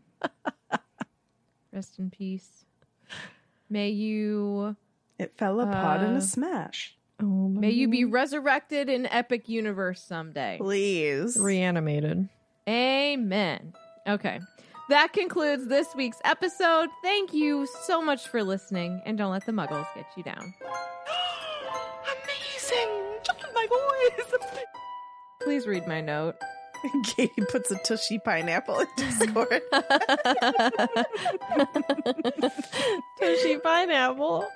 Rest in peace. May you It fell apart in a smash. Oh, may you be resurrected in epic universe someday. Please. reanimated. Amen. Okay. That concludes this week's episode. Thank you so much for listening, and don't let the muggles get you down. Amazing. Just my voice. Please read my note. Katie puts a tushy pineapple in Discord. Tushy pineapple.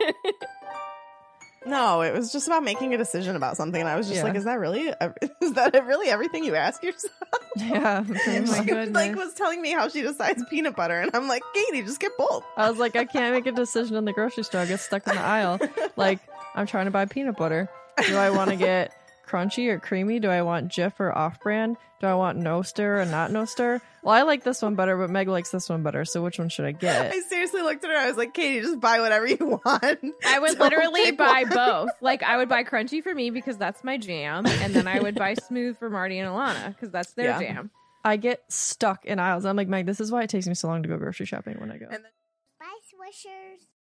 No, it was just about making a decision about something, and I was just Yeah. like, is that really everything you ask yourself? Yeah. pretty my much. God. She like Goodness. was telling me how she decides peanut butter, and I'm like, Katie, just get both. I was like, I can't make a decision in the grocery store. I get stuck in the aisle. Like, I'm trying to buy peanut butter. Do I want to get crunchy or creamy? Do I want Jif or off-brand? Do I want no stir or not no stir? Well, I like this one better, but Meg likes this one better. So which one should I get? I seriously looked at her. I was like, Katie, just buy whatever you want. I would Don't literally pick buy one. both. Like, I would buy crunchy for me because that's my jam, and then I would buy smooth for Marty and Alana because that's their Yeah. jam. I get stuck in aisles. I'm like, Meg, this is why it takes me so long to go grocery shopping when I go. And Bye, Swishers.